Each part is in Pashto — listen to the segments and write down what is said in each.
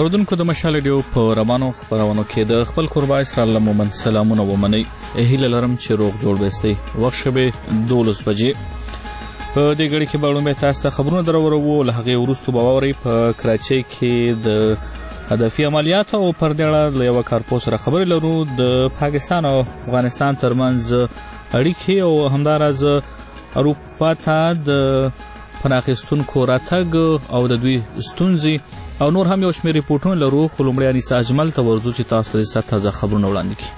اوردونکو د مشال ریډیو په روانو خبرونو کې د خپل قربا اسرائیل مومن سلامونه ومني. هیله لرم چې روغ جوړ بستئ. وخت شبه 12 بجې. په دې غړي کې به به تاسو ته خبرونه درورو. له هغه وروسته به ووري په کراچۍ کې د هدفي عملیات او پر دې اړه له یو کارپوس سره خبرې لرو. د پاکستان او افغانستان ترمنځ اړیکې او همداراز اروپا ته د پناهخیستونکو راتګ او د دوی ستونزې او نور هم یو شمېر ریپورټونه لرو. خو لومړی انیسه اجمل ته ورځو چې تاسو ته تازه خبرونه وړاندې کړي.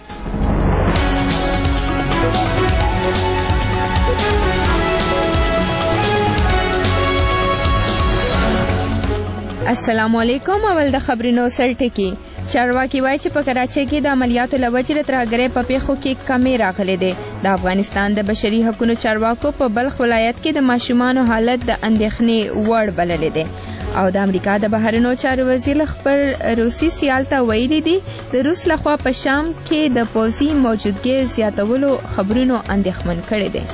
السلام علیکم. اول د خبرونو سرټکی. چارواکي وایي چې په کراچۍ کې د عملیاتو له وجې د ترهګرۍ په پیښو کې کمی راغلی دی. د افغانستان د بشري حقوقو چارواکو په بلخ ولایت کې د ماشومانو حالت د اندېښنې وړ بللی دی او د امریکا د بهرنیو چارو وزیر خپل روسي سیال ته ویلي دي د روس لخوا په شام کې د پوځي موجودګۍ زیاتولو خبرونو اندېښمن کړی دی.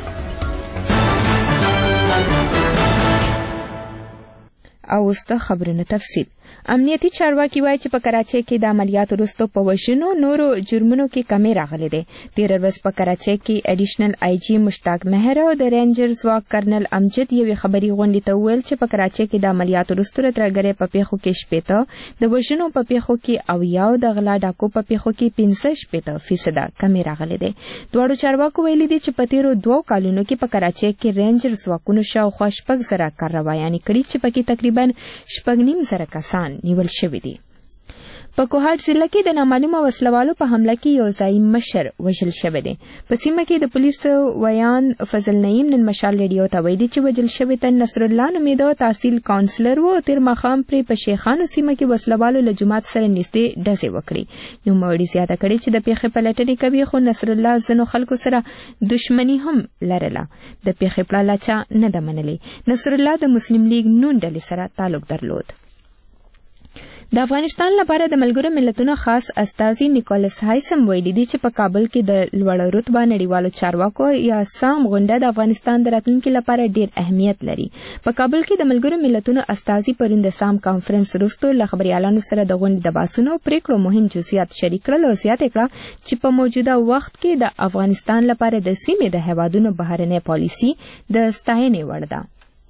او وسته خبرونه تفصیل. امنیتي چارواکي وایي چې په کراچۍ کې د عملیاتو وروسته په وژنو نورو جرمونو کې کمی راغلی دی. تېره ورځ په کراچۍ کې اډیشنل آی جي مشتاق مهر او د رینجر ځواک کرنل امجد یوې خبري غونډې ته وویل چې په کراچۍ کې د عملیاتو وروسته د ترهګرۍ په پیښو کې 80%، د وژنو په پیښو کې 80% او د غلا ډاکو په پیښو کې 65% کمی راغلی دی. دواړو چارواکو ویلي دي چې په تېرو 2 کالونو کې په کراچۍ کې رینجر ځواکونو شاوخوا 6,000 کاروایانې کړي چې پکې تقریبا 9,500 کسان نیول شوي دي. په کوهاټ ضلع کې د نامعلومه وسلوالو په حمله کې یو ځایي مشر وژل شوی دی. په سیمه کې د پولیسو ویان فضل نعیم نن مشال ریډیو ته ویلي چې وژل شوی تن نصر الله نومیده تحصیل کاونسلر و. تېر ماښام پرې په شیخانو سیمه کې وسلوالو له جومات سره نږدې ډزې وکړې. نوموړي زیاته کړې چې د پیښې پلټنې کوي خو نصر الله ځینو خلکو سره دښمني هم لرله. د پیښې پړاله چا نه ده منلې. نصر الله د مسلم لیگ نون ډلې سره تعلق درلود. د افغانستان لپاره د ملګرو ملتونو خاص استازي نیکولس هایسم ویلي دي چې په کابل کې د لوړ رتبه نړیوالو چارواکو یا سام غونډه د افغانستان د راتلونکي لپاره ډېر اهمیت لري. په کابل کې د ملګرو ملتونو استازي پرون د سام کانفرنس وروسته له خبريالانو سره د غونډې د بحثونو او پریکړو مهم جزئیات شریک کړل او زیاته کړه چې په موجوده وخت کې د افغانستان لپاره د سیمې د هیوادونو بهرنۍ پالیسي د ستاینې وړ ده.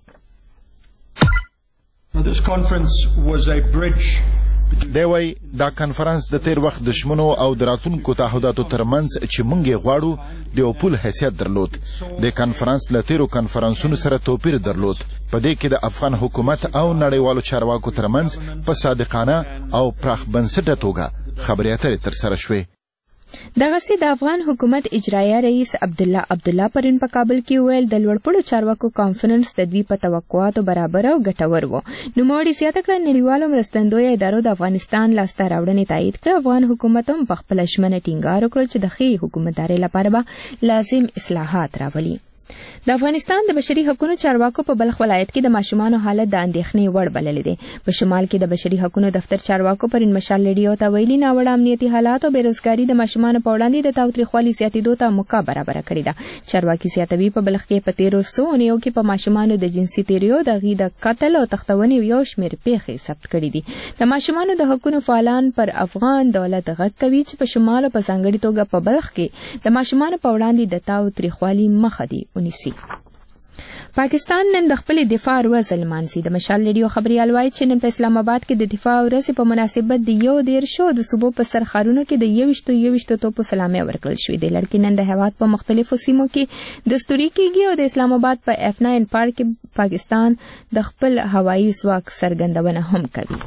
This conference was a bridge. دوی دا کنفرانس د تیر وخت دشمنو او دراتونکو تعهداتو ترمنځ چې مونږ یې غواړو د یو پل حیثیت درلود. د کنفرانس له تیرو کنفرانسونو سره توپیر درلود. په دې کې د افغان حکومت او نړیوالو چارواکو ترمنځ په صادقانه او پراخ بنسټه توګه خبرې اترې ترسره شوې. دغسې د افغان حکومت اجرایه رئیس عبدالله پرون په کابل کې ویل د لوړپوړو چارواکو کانفرنس د دوی په توقعاتو برابر او ګټور و. نوموړي زیاته کړه نړیوالو مرستندویه ادارو د افغانستان لاسته راوړنې تایید کړه. افغان حکومت هم په خپله ژمنه ټینګار وکړ چې د ښې حکومتدارۍ لپاره به لازم اصلاحات راولي. د افغانستان د بشري حقوقو چارواکو په بلخ ولایت کې د ماشومانو حالت د اندېښنې وړ بللی دی. په شمال کې د بشري حقوقو دفتر چارواکو پرون مشال ریډیو ته ویلي ناوړه امنیتي حالات او بیروزګاري د ماشومانو په وړاندې د تاوتریخوالي زیاتېدو ته موقع برابره کړې ده. چارواکي زیاتوي په بلخ کې په تېرو څو اونیو کې په ماشومانو د جنسي تېریو د هغوی د قتل او تښتونې یو شمېر پیښې ثبت کړي دي. د ماشومانو د حقوقو فعالان پر افغان دولت غږ کوي چې په شمال او په ځانګړې توګه په بلخ کې د ماشومانو په وړاندې د تاوتریخوالي مخه دې ونیسي. پاکستان نن د خپل دفاع ورځ لمانځي. د مشال ریډیو خبريال وایي چې نن په اسلام آباد کې د دفاع ورځې په مناسبت د 11 د صوبو په سرخارونو کې د 21 توپو سلامي ورکړل شوې. د لړکې نن د هیواد په مختلفو سیمو کې دستوري کېږي او د اسلام آباد په F9 پارک کې پاکستان د خپل هوایي ځواک څرګندونه هم کوي.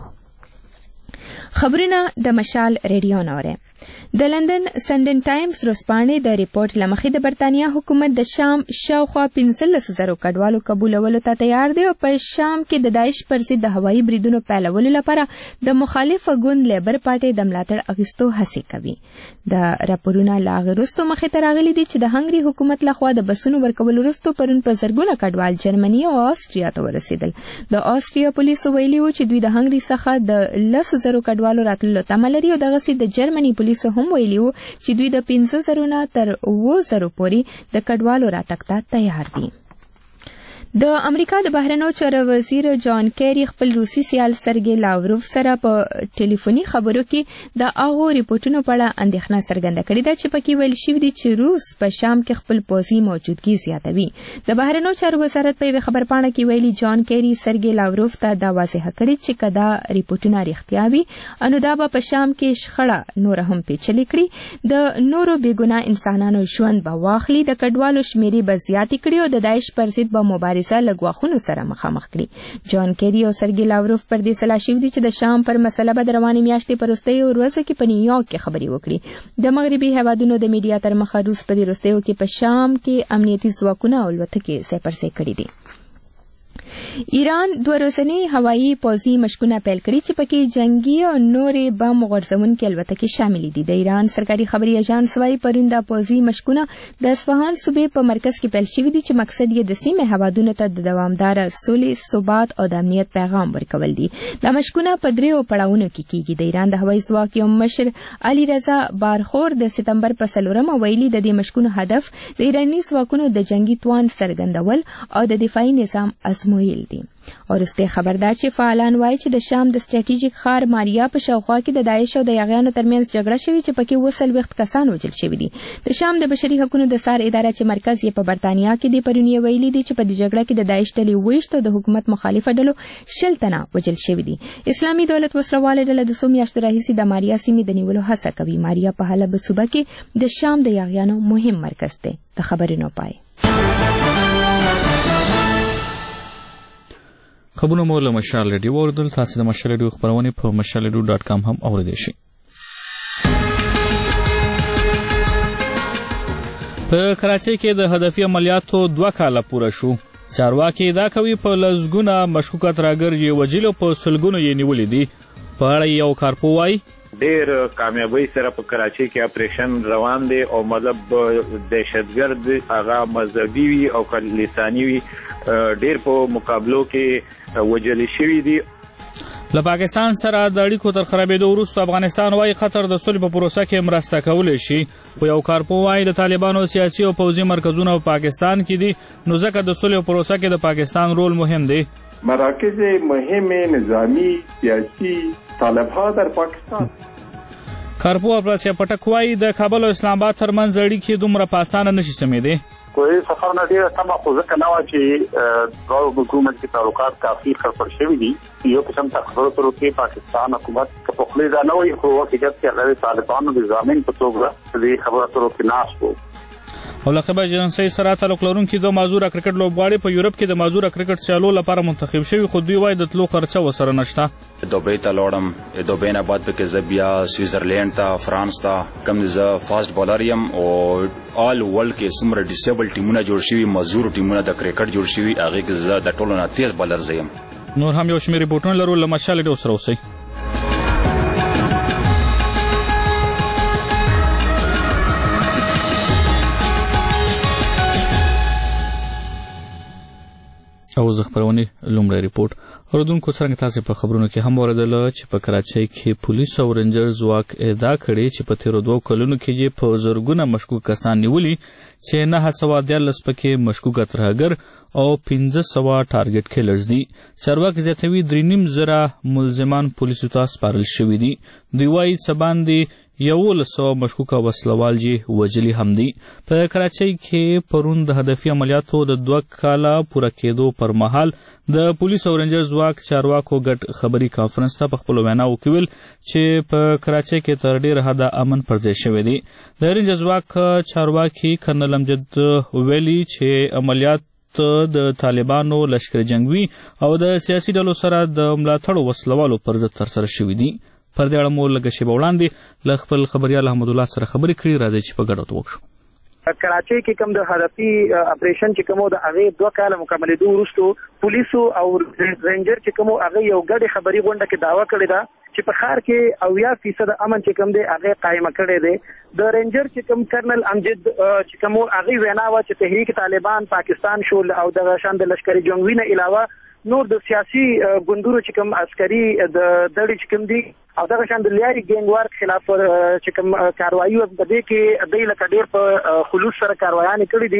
خبرونه د مشال ریډیو نوره. د لندن سنډن ټایمز ورځپاڼې د ریپورت له مخې د برتانیا حکومت د شام شاوخوا 15,000 کډوالو قبولولو ته تیار دی او په شام کې د داعش پر ضد د هوایي بریدونو پیلولو لپاره د مخالف ګوند لیبر پارټي د ملاتړ اخیستو هڅې کوي. د راپورونو لا غوښتو مخې ته راغلي دي چې د هنګري حکومت لخوا د بسونو ورکولو وروسته پرون په زرګونه کډوال جرمني او آسټریا ته ورسېدل. د آسټریا پولیسو ویلي وو چې دوی د هنګري څخه د 10,000 کډوالو راتللو تمه لري او دغسې د جرمني پولیسو هم ویلي وو چې دوی د 15,000 نه تر 7,000 پورې د کډوالو راتګ ته تیار دي. د امریکا د بهرنیو چارو وزیر جان کیری خپل روسي سیال سرګي لاوروف سره په ټلیفوني خبرو کې د هغو ریپورتونو په اړه اندېښنه څرګنده کړې ده چې پکې ویل شوي دي چې روس په شام کې خپل پوځي موجودګي زیاتوي. د بهرنیو چارو وزارت په یوه خبرپاڼه کې ویلي جان کیری سرګي لاوروف ته دا واضحه کړې چې که دا ریپورتونه رښتیا وي نو دا به په شام کې شخړه نور هم پیچلې کړي، د نورو بېګناه انسانانو ژوند به واخلي، د کډوالو شمیرې به زیاتې کړي او د داعش پر ضد به مبارزه لګواخونو سره مخامخ کړي. جان کیری او سرګي لاوروف پر دې سلا شوي دي چې د شام پر مسله به د روانې میاشتې په وروستیو ورځو کې په نیویارک کې خبرې وکړي. د مغربي هیوادونو د میډیا تر مخه روس په دې وروستیو کې په شام کې امنیتي ځواکونه او الوتکې ځای پر ځای کړي دي. ایران دوه ورځني هوایي پوځي مشقونه پیل کړي چې پکې جنگي او نورې بم غورځونکې الوتکې شاملې دي. د ایران سرکاري خبري اژانس وايي پرون دا پوځي مشقونه د اصفهان صوبې په مرکز کې پیل شوي دي چې مقصد یې د سیمې هوادونو ته د دوامداره سولې، ثبات او د امنیت پیغام ورکول دي. دا مشقونه په 3 پړاوونو کې کیږي. د ایران د هوایي ځواک یو مشر علي رضا بارخور د سپتمبر په 4 ویلي د دې مشقونو هدف د ایراني ځواکونو د جنگي توان څرګندول او د دفاعي نظام ازمویل دي. ورسته خبردار چې فعالان وایي چې د شام د ستراتیژیک ښار ماریا په شاوخوا کې د داعش او د یاغیانو ترمنځ جګړه شوې چې پکې 40 کسان وژل شوي دي. د شام د بشري حقوقو د سار اداره چې مرکز یې په برتانیا کې دی پرون یې ویلي دي چې په دې جګړه کې د داعش ډلې 20 او د حکومت مخالفه ډلو 60 تنه وژل شوي دي. اسلامي دولت وسلواله ډله د 2 میاشتو راهیسې د ماریا سیمې د نیولو هڅه کوي. ماریا په حلب صوبه کې د شام د یاغیانو مهم مرکز دی. د خبرونو پای خبرونه مو له مشال ریډیو اوردل. تاسو د مشال ریډیو خبرونه په mashalradio.com هم اوریدئ شئ. په کراچۍ کې د هدفي عملیاتو 2 کاله پوره شو. چارواکي دا کوي په لزګونه مشکوکه ترهګر یې وژلي او په سلګونو یې نیولي دي. په اړه یو کارپو وایي ډېر کامیابۍ سره په کراچۍ کې اپریشن روان دی او مطلب دهشتګرد هغه مذهبي وي او لساني وي ډېر په مقابلو کې وژل شوي دي. له پاکستان سره د اړیکو تر خرابېدو وروسته افغانستان وايي قطر د صلح په پروسه کې مرسته کولی شي. خو یو کارپو وايي د طالبانو سیاسي او پوځي مرکزونه په پاکستان کې دي، نو ځکه د صلح پروسه کې د پاکستان رول مهم دی. مراکز مهم نظامی سیاسی طالبها در پاکستان. کارپو افراسیا پټک وايي د کابل او اسلام آباد ترمنځ اړیکې دومره په اسانه نشي سمېدی. کوئی سفر نه ډیره سمه خو ځکه نه وه چې دواړو حکومت کې تعلقات کافي خرڅ شوي دي. یو قسم خبرو ترو کې پاکستان حکومت که په خولې دا نه وایي خو حقیقت کې هغه د طالبانو د ضامن په توګه دې خبرو ترو کې ناست وو. او له خبر ایجنسۍ سره تعلق لرونکي د معذوره کرکټ لوبغاړي په یورپ کې د معذوره کرکټ سیالو لپاره منتخب شوي، خو دوی وایي د تلو خرچه ورسره نشته. دوبۍ ته لاړم، دوبۍ نه بعد پکې زه بیا سویزرلینډ ته، فرانس ته، کوم زه فاسټ بالر یم او آل ورلډ کې څومره ډیسیبل ټیمونه جوړ شوي، معذور ټیمونه د کرکټ جوړ شوي، هغې کې زه د ټولو نه تیز بالر زه یم. نور هم یو شمېر ریپورټونه لرو. له مشال ډیو سره اوسئ. او زه خبرونې لومړی ریپورټ اوریدونکو څرنګه تاسې په خبرونو کې هم اوریدله چې په کراچۍ کې پولیس او رینجر ځواک ادعا کړې چې په تېرو 2 کلونو کې یې په زرګونه مشکوک کسان نیولي چې 914 پکې مشکوکه ترهګر او 1500 ټارګټ کیلرز دي. چارواکي زیاتوي 3.5 ملزمان پولیسو ته سپارل شوي دي. دوی وایي څه باندې 1100 مشکوکه وسلوال یې وژلي هم دي. په کراچۍ کې پرون د هدفي عملیاتو د 2 کاله پوره کېدو پر مهال د پولیس او رینجر ځواک چارواکو ګډ خبري کانفرنس ته په خپلو ویناوو کې ویل چې په کراچۍ کې تر ډېره حده امن پر ځای شوی دی. د رینجر ځواک چارواکي کرنل امجد ویلي چې عملیات د طالبانو لشکر جنگوي او د سیاسي ډلو سره د ملاتړو وسلوالو پر ضد ترسره شوي دي. پر دې اړه مو لږه شیبه وړاندې له خپل خبریال احمد الله سره خبرې کړې. راځئ چې په ګډه وکړو. کراچۍ کې کوم د هدفي اپریشن چې کوم د هغې 2 کاله مکملېدو وروسته پولیسو او رینجر چې کوم هغه یو ګډې خبري غونډه کې دعوه کړې ده چې په ښار کې 80% امن چې کوم دی هغه قائمه کړی دی. د رینجر چې کوم کرنل امجد چې کوم هغه وینا و چې تحریک طالبان پاکستان شول او د شان د لشکري جنگوي نه علاوه نور د سیاسي ګوندونو چې کوم عسکري د دړي چې کوم دي او دغه شان د لیاري ګینګوار خلاف چې کوم کاروایي په دې کې د لکه ډېر په خلوص سره کاروایان کړي دي.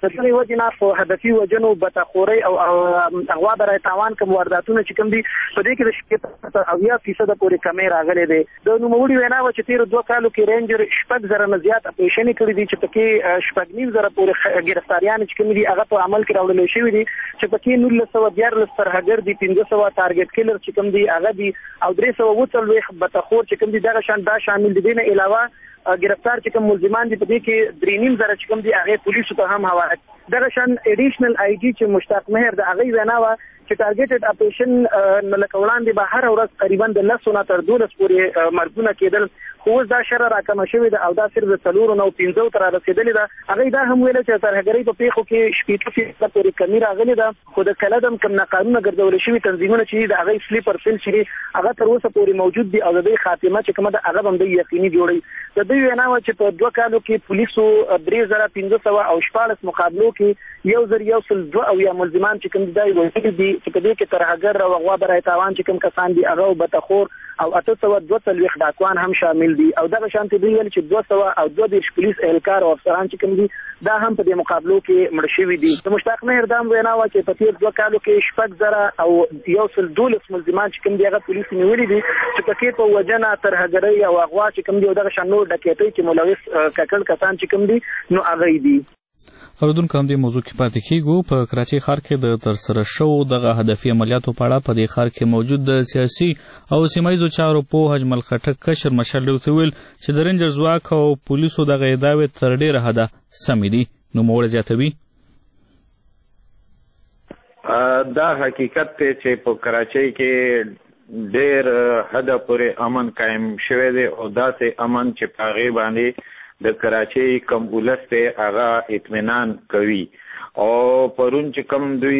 د دې وجې نه په هدفي وجنو بتخوري او اغوا برای تاوان کوم وارداتونه چې کوم دي په دې کې د شپږ 80% پورې کمې راغلي دي. د نوموړي وینا و چې تیر 2 کالو کې رینجر 6,000 نه زیات اپریشن کړی دي چې پکې 9,500 پورې ګرفتاریان چې کوم دي هغه په عمل کې راوړل شوی دي چې پکې 1914 ترهګر دي 1500 ټارګټ کلر چې کوم دي هغه دي او 340 بتخور چې کوم دي دغه شان دا شامل دي نه علاوه ګرفتار چې کوم ملزمان دي په دې کې 3,500 چې کوم دي هغه پولیسو ته هم حواله. دغه شان اډیشنل آی جی چې مشتاق مهر د هغه وینا و چې ټارګټډ اپریشن ملک وړاندې به هر ورځ تقریبا د 10 نه تر 12 پورې مرګونه کېدل خو دا شر راکمه شوې ده او دا صرف د 4 نه 15 تر رسیدلې ده. هغه دا هم ویل چې ترهګرۍ په پیښو کې 70% پورې کمی راغلي ده خو د کلدم کم ناقانونه ګرځول شوي تنظیمونه چې د هغه سلیپر سیل چې هغه تر اوسه پورې موجود دي او د دې خاتمه چې کومه ده هغه هم د یقیني جوړي. د دې وینا و چې په 2 کالو کې پولیسو 3,500 او 14 مقابلو کې 1,102 او یا ملزمان چې کوم دای وایي دي چې په دې کې ترهګر او غوا برای تاوان چې کوم کسان دي هغه بتخور او 842 ډاکوان هم شامل دي او دغه شانتي دی چې 222 پولیس اهلکار او افسران چې کوم دي دا هم په دې مقابلو کې مړ شوي دي. د مشتاق مهر دام وینا و چې په تیر 2 کالو کې 6,000 او 112 ملزمان چې کوم دي هغه پولیس نیولي دي چې پکې په وجنه ترهګرۍ او اغوا چې کوم دي دغه شان نور ډکیتۍ چې ملوث ککړ کسان چې کوم دي نو هغه دي. اوردونکو هم دې موضوع کې پاتې کیږو. په کراچۍ ښار کې د ترسره شوو دغه هدفي عملیاتو په اړه په دې ښار کې موجود د سیاسي او سیمایي چارو پوه اجمل خټک کشر مشر ورته ویل چې د رینجر ځواک او پولیسو دغه ادعاوې تر ډېره حده سمې دي. نوموړی زیاتوي دا حقیقت دی چې په کراچۍ کې ډېر حده پورې امن قایم شوی دی او داسې امن چې په هغې باندې د کراچۍ کم ولس ته هغه اطمینان کوي او پرون چې کوم دوی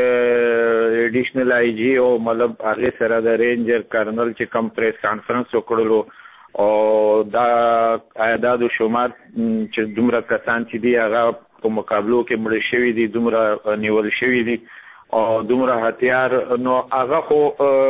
اډیشنل آی جی او مطلب هغه سره د رینجر کرنل چې کوم پریس کانفرنس وکړلو او دا اعداد او شمار چې دومره کسان چې دی هغه په مقابلو کې مړ شوي دي دومره نیول شوي دي او دومره هتیار نو هغه خو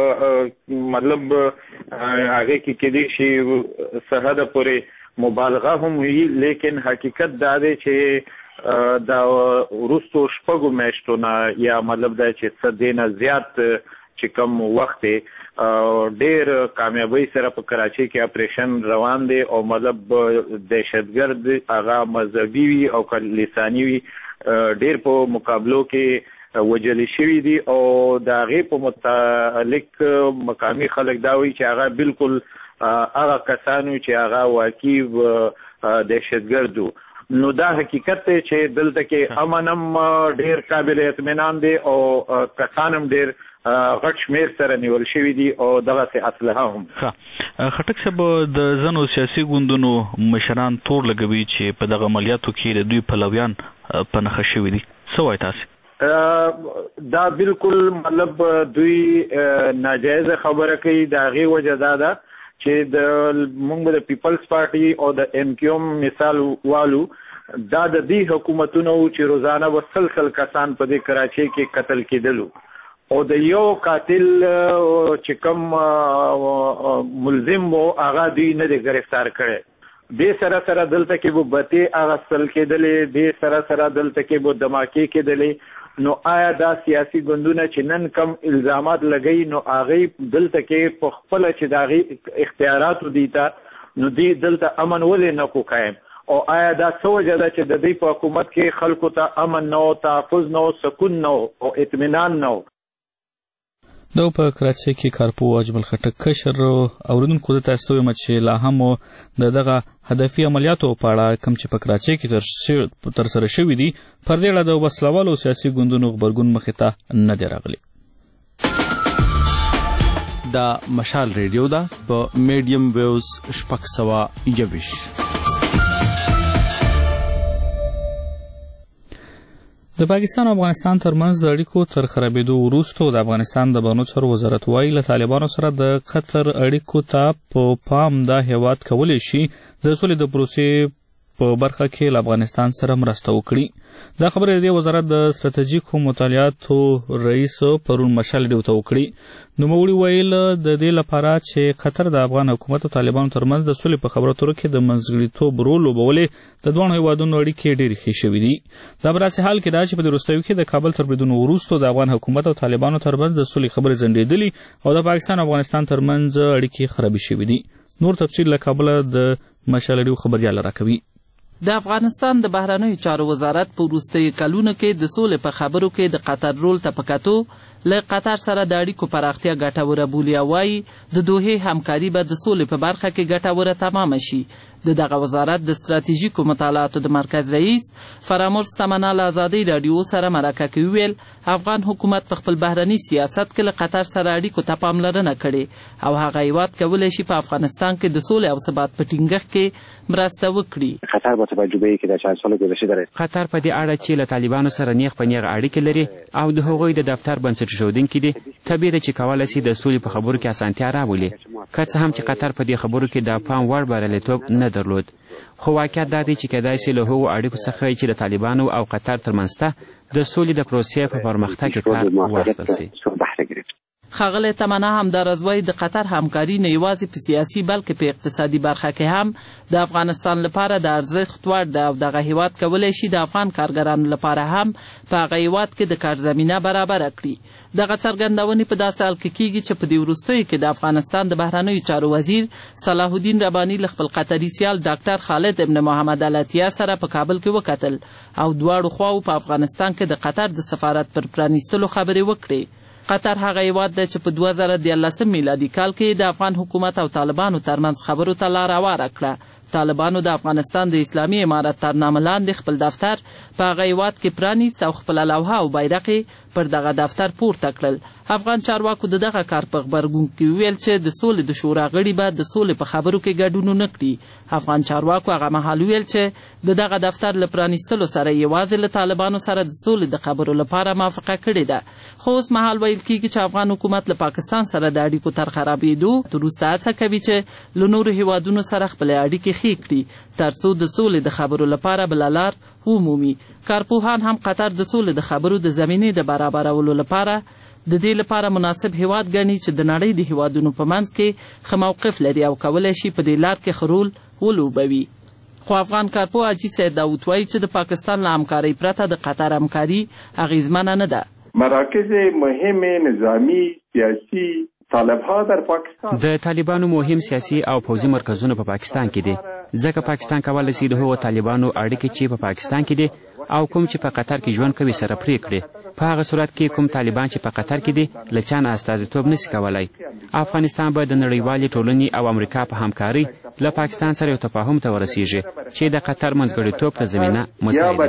مطلب هغه کې کېدی شي سرحده پورې مبالغه هم وي لیکن حقیقت دا دی چې دا وروستو شپږو میاشتو نه یا مطلب دا چې څه دینه زیات چې کوم وخت ډېر کامیابۍ سره په کراچۍ کې اپریشن روان دی او مطلب دهشتګرد هغه مذهبي وي او لساني وي ډېر په مقابلو کې وجلی شوي دي او د هغې په متعلق مقامي خلک دا وایي چې هغه بالکل هغه کسانو چې هغه واقعي دهشتګرد نو دا حقیقت دی چې دلته کې امن هم ډېر قابل اطمینان دی او کسان هم ډېر غټ شمیر سره نیول شوي دي او دغسې اسلحه هم. خټک صاحب د ځینو سیاسي ګوندونو مشران تور لګوي چې په دغه عملیاتو کې د دوی پلویان په نښه شوي دي. څه وایي تاسې؟ دا بالکل مطلب دوی ناجایزه خبره کوي. د هغې وجه دا ده چې موږ د پیپلز پارټي او د ایم کیو ایم مثال والو دا د دې حکومتونو چې روزانه به سلسل کسان په دې کراچۍ کې قتل کېدلو او د یو قاتل چې کوم ملزم و هغه دوی نه دی گرفتار کړی. دې سره سره دلته کې به بتې اغستل کېدلې دې سره سره دلته کې به دماکې کېدلې. نو آیا دا سیاسي ګوندونه چې نن کم الزامات لګوي نو هغې دلته کې په خپله چې د هغې اختیاراتو دي ته نو دوی دلته امن ولې نه کو قایم او آیا دا څه وجه ده چې د دوی په حکومت کې خلکو ته امن نه و تحفظ نه و سکون نه و او اطمینان نه و. دا په کراچۍ کې کارپوه اجمل خټک کشر اوریدونکو ته تاسو وایم چې لا هم د دغه هدفي عملیاتو په اړه کوم چې په کراچۍ کې ترسره شوي دي پر دې اړه د وسلوالو سیاسي ګوندونو غبرګون مخې ته نه دی راغلی. دا مشال ریډیو ده په میډیم ویوز 621. د پاکستان او افغانستان ترمنځ د اړیکو تر خرابېدو وروسته د افغانستان د بهرنیو چارو وزارت وايي له طالبانو سره د قطر اړیکو ته په پام دا هیواد کولی شي د سولې د پروسې په برخه کې له افغانستان سره مرسته وکړي. دا خبره د وزارت د ستراتیژیکو مطالعاتو رئیس پرون مشال ډیو ته وکړي. نوموړي ویل د دې لپاره چې قطر د افغان حکومت او طالبانو ترمنځ د سولې په خبرو اترو کې د منځګړیتوب رول لوبولې د دواړو هیوادونو اړیکې ډېرې ښې شوي دي. دا په داسې حال کې ده چې په دې وروستیو کې د کابل تر بریدونو وروسته د افغان حکومت او طالبانو ترمنځ د سولې خبرې ځنډېدلي او د پاکستان او افغانستان ترمنځ اړیکې خرابې شوي دي. نور تفصیل له کابله د مشال ډیو خبریال راکوي. د افغانستان د بهرنیو چارو وزارت په وروستیو کلونو کې د سولې په خبرو کې د قطر رول ته په کتو له قطر سره د اړیکو پراختیا ګټوره بولي او وایي د دوحې همکاري به د سولې په برخه کې ګټوره تمامه شي. د دغه وزارت د ستراتیژیکو مطالعاتو د مرکز رئیس فرامرز تمنا له ازادۍ راډیو سره مرکه کې ویل افغان حکومت په خپل بهرني سیاست کې له قطر سره اړیکو ته پاملرنه کړې او هغه هیواد کولی شي په افغانستان کې د سولې او ثبات په ټینګښت کې مرسته وکړي. قطر با توجه به اینکه در چند سال گذشته داره قطر په دې اړه چې له طالبانو سره نیغ په نیغ اړیکې لري او د هغوی د دفتر بنسټ ایښودونکي دي، طبیعي ده چې کولی شي د سولې په خبرو کې اسانتیا راولي. که څه هم چې قطر په دې خبرو کې د پام وړ بریالیتوب نه درلود، خو واقعیت دا دی چې کېدای شي له هغو اړیکو څخه چې د طالبانو او قطر ترمنځ د سولې د پروسې په پرمختګ کې کار واخیستل شي. ښاغلی تمنا همداراز وایي د قطر همکاري نه یوازې په سیاسي بلکې په اقتصادي برخه کې هم د افغانستان لپاره د ارزښت وړ ده او دغه هیواد کولی شي د افغان کارګرانو لپاره هم په هغه هیواد کې د کار زمینه برابره کړي. دغه څرګندونې په داسې حال کې کیږي چې په دې وروستیو کې د افغانستان د بهرنیو چارو وزیر صلاح الدین رباني له خپل قطري سیال ډاکټر خالد ابن محمد العطیه سره په کابل کې وکتل او دواړو خواو په افغانستان کې د قطر د سفارت پر پرانیستلو خبرې وکړې. قطر هغه هیواد دی چې په 2013 میلادي کال کې د افغان حکومت او طالبانو ترمنځ خبرو ته لار هواره کړه. طالبانو د افغانستان د اسلامي امارت تر نامه لاندې خپل دفتر په هغه هیواد کې پرانیست او خپله لوحه او بیرغ پر دغه دفتر پورته کړل. افغان چارواکو د دغه کار په غبرګون کې ویل چې د سولې د شورا غړي به د سولې په خبرو کې ګډون ونه کړي. افغان چارواکو هغه مهال ویل چې د دغه دفتر له پرانیستلو سره یوازې له طالبانو سره د سولې د خبرو لپاره موافقه کړې ده. خو اوس مهال ویل کېږي چې افغان حکومت له پاکستان سره د اړیکو تر خرابېدو وروسته هڅه کوي چې له نورو هیوادونو سره خپلې اړیکې ښې کړي تر څو د سولې د خبرو لپاره بله لار ومومي. کارپوهان هم قطر د سولې د خبرو د زمینې د برابرولو لپاره د دې لپاره مناسب هیواد ګڼي چې د نړۍ د هیوادونو په منځ کې ښه موقف لري او کولی شي په دې لار کې ښه رول ولوبوي. خو افغان کارپوه حاجي سید داود وایي چې د پاکستان له همکارۍ پرته د قطر همکاري اغیزمنه نه ده. مراکز مهم نظامی سیاسی طالبها در پاکستان د طالبانو مهم سیاسي او پوځي مرکزونه په پاکستان کې دي، ځکه پاکستان کولی شي د هغو طالبانو اړیکې چې په پاکستان کې دي او کوم چې په قطر کې ژوند کوي سره پرې کړي. په هغه صورت کې کوم طالبان چې په قطر کې دي له چا نه استازیتوب نشي کولی. افغانستان به د نړیوالې ټولنې او امریکا په همکارۍ له پاکستان سره یو تفاهم ته ورسیږي چې د قطر منځګړیتوب ته زمینه مساعد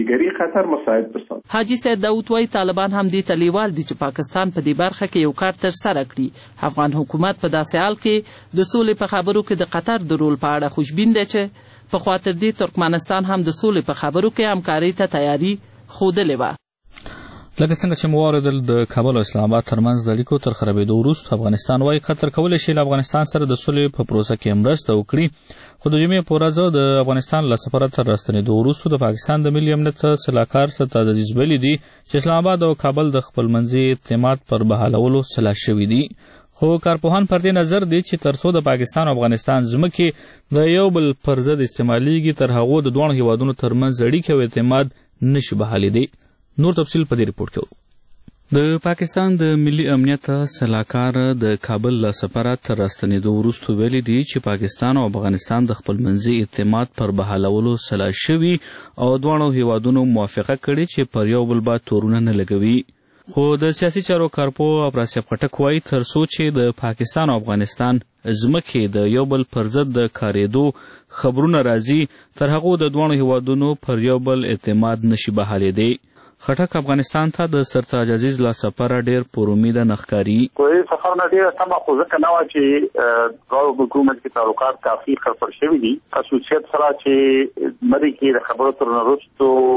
کړي. حاجي سید داود وایي طالبان هم دې ته لیوال دي چې پاکستان په دې برخه کې یو کار ترسره کړي. افغان حکومت په داسې حال کې د سولې په خبرو کې د قطر د رول په اړه خوشبین دی چې په خاطر دې ترکمنستان هم د سولې په خبرو کې همکارۍ ته تیاری ښودلې وه. لکه څنګه چې مو واورېدل د کابل او اسلام آباد ترمنځ د اړیکو تر خرابېدو وروسته افغانستان وایي قطر کولی شي له افغانستان سره د سولې په پروسه کې مرسته وکړي. خو د جمعې په ورځ د افغانستان له سفارت تر راستنېدو وروسته د پاکستان د ملي امنیت سلاکار سرتاج عزیز ویلي دي چې اسلام آباد او کابل د خپل منځي اعتماد پر بحالولو سلا شوي دي. خو کارپوهان پر دې نظر دي چې تر څو د پاکستان او افغانستان ځمکې د یو بل پر ضد استعمالیږي تر هغو د دواړو هیوادونو ترمنځ اړیکې او اعتماد نشي بحالېدی. نور تفصیل په دې ریپورټ کې. د پاکستان د ملي امنیت سلاکار د کابل له سفارت تر راستنېدو وروسته ویلي دي چې پاکستان او افغانستان د خپل منځي اعتماد پر بحالولو سلا شوي او دواړو هیوادونو موافقه کړې چې پر یو بل به تورونه نه لګوي. خو د سیاسي چارو کارپوه ابراسیب خټک وایي تر څو چې د پاکستان او افغانستان ځمکې د یو بل پر ضد د کارېدو خبرونه راځي تر هغو د دواړو هیوادونو پر یو بل اعتماد نشي بحالېدی. خټک افغانستان ته د سرتاج عزیز له سفره ډېر پر امیده نه ښکاري. کوی سفر نه ډېره سمه خو ځکه نه وه چې دواړو حکومت کې تعلقات کافي خرپړ شوي دي. خصوصیت سره چې مدې کې د خبرو تر نه وروستو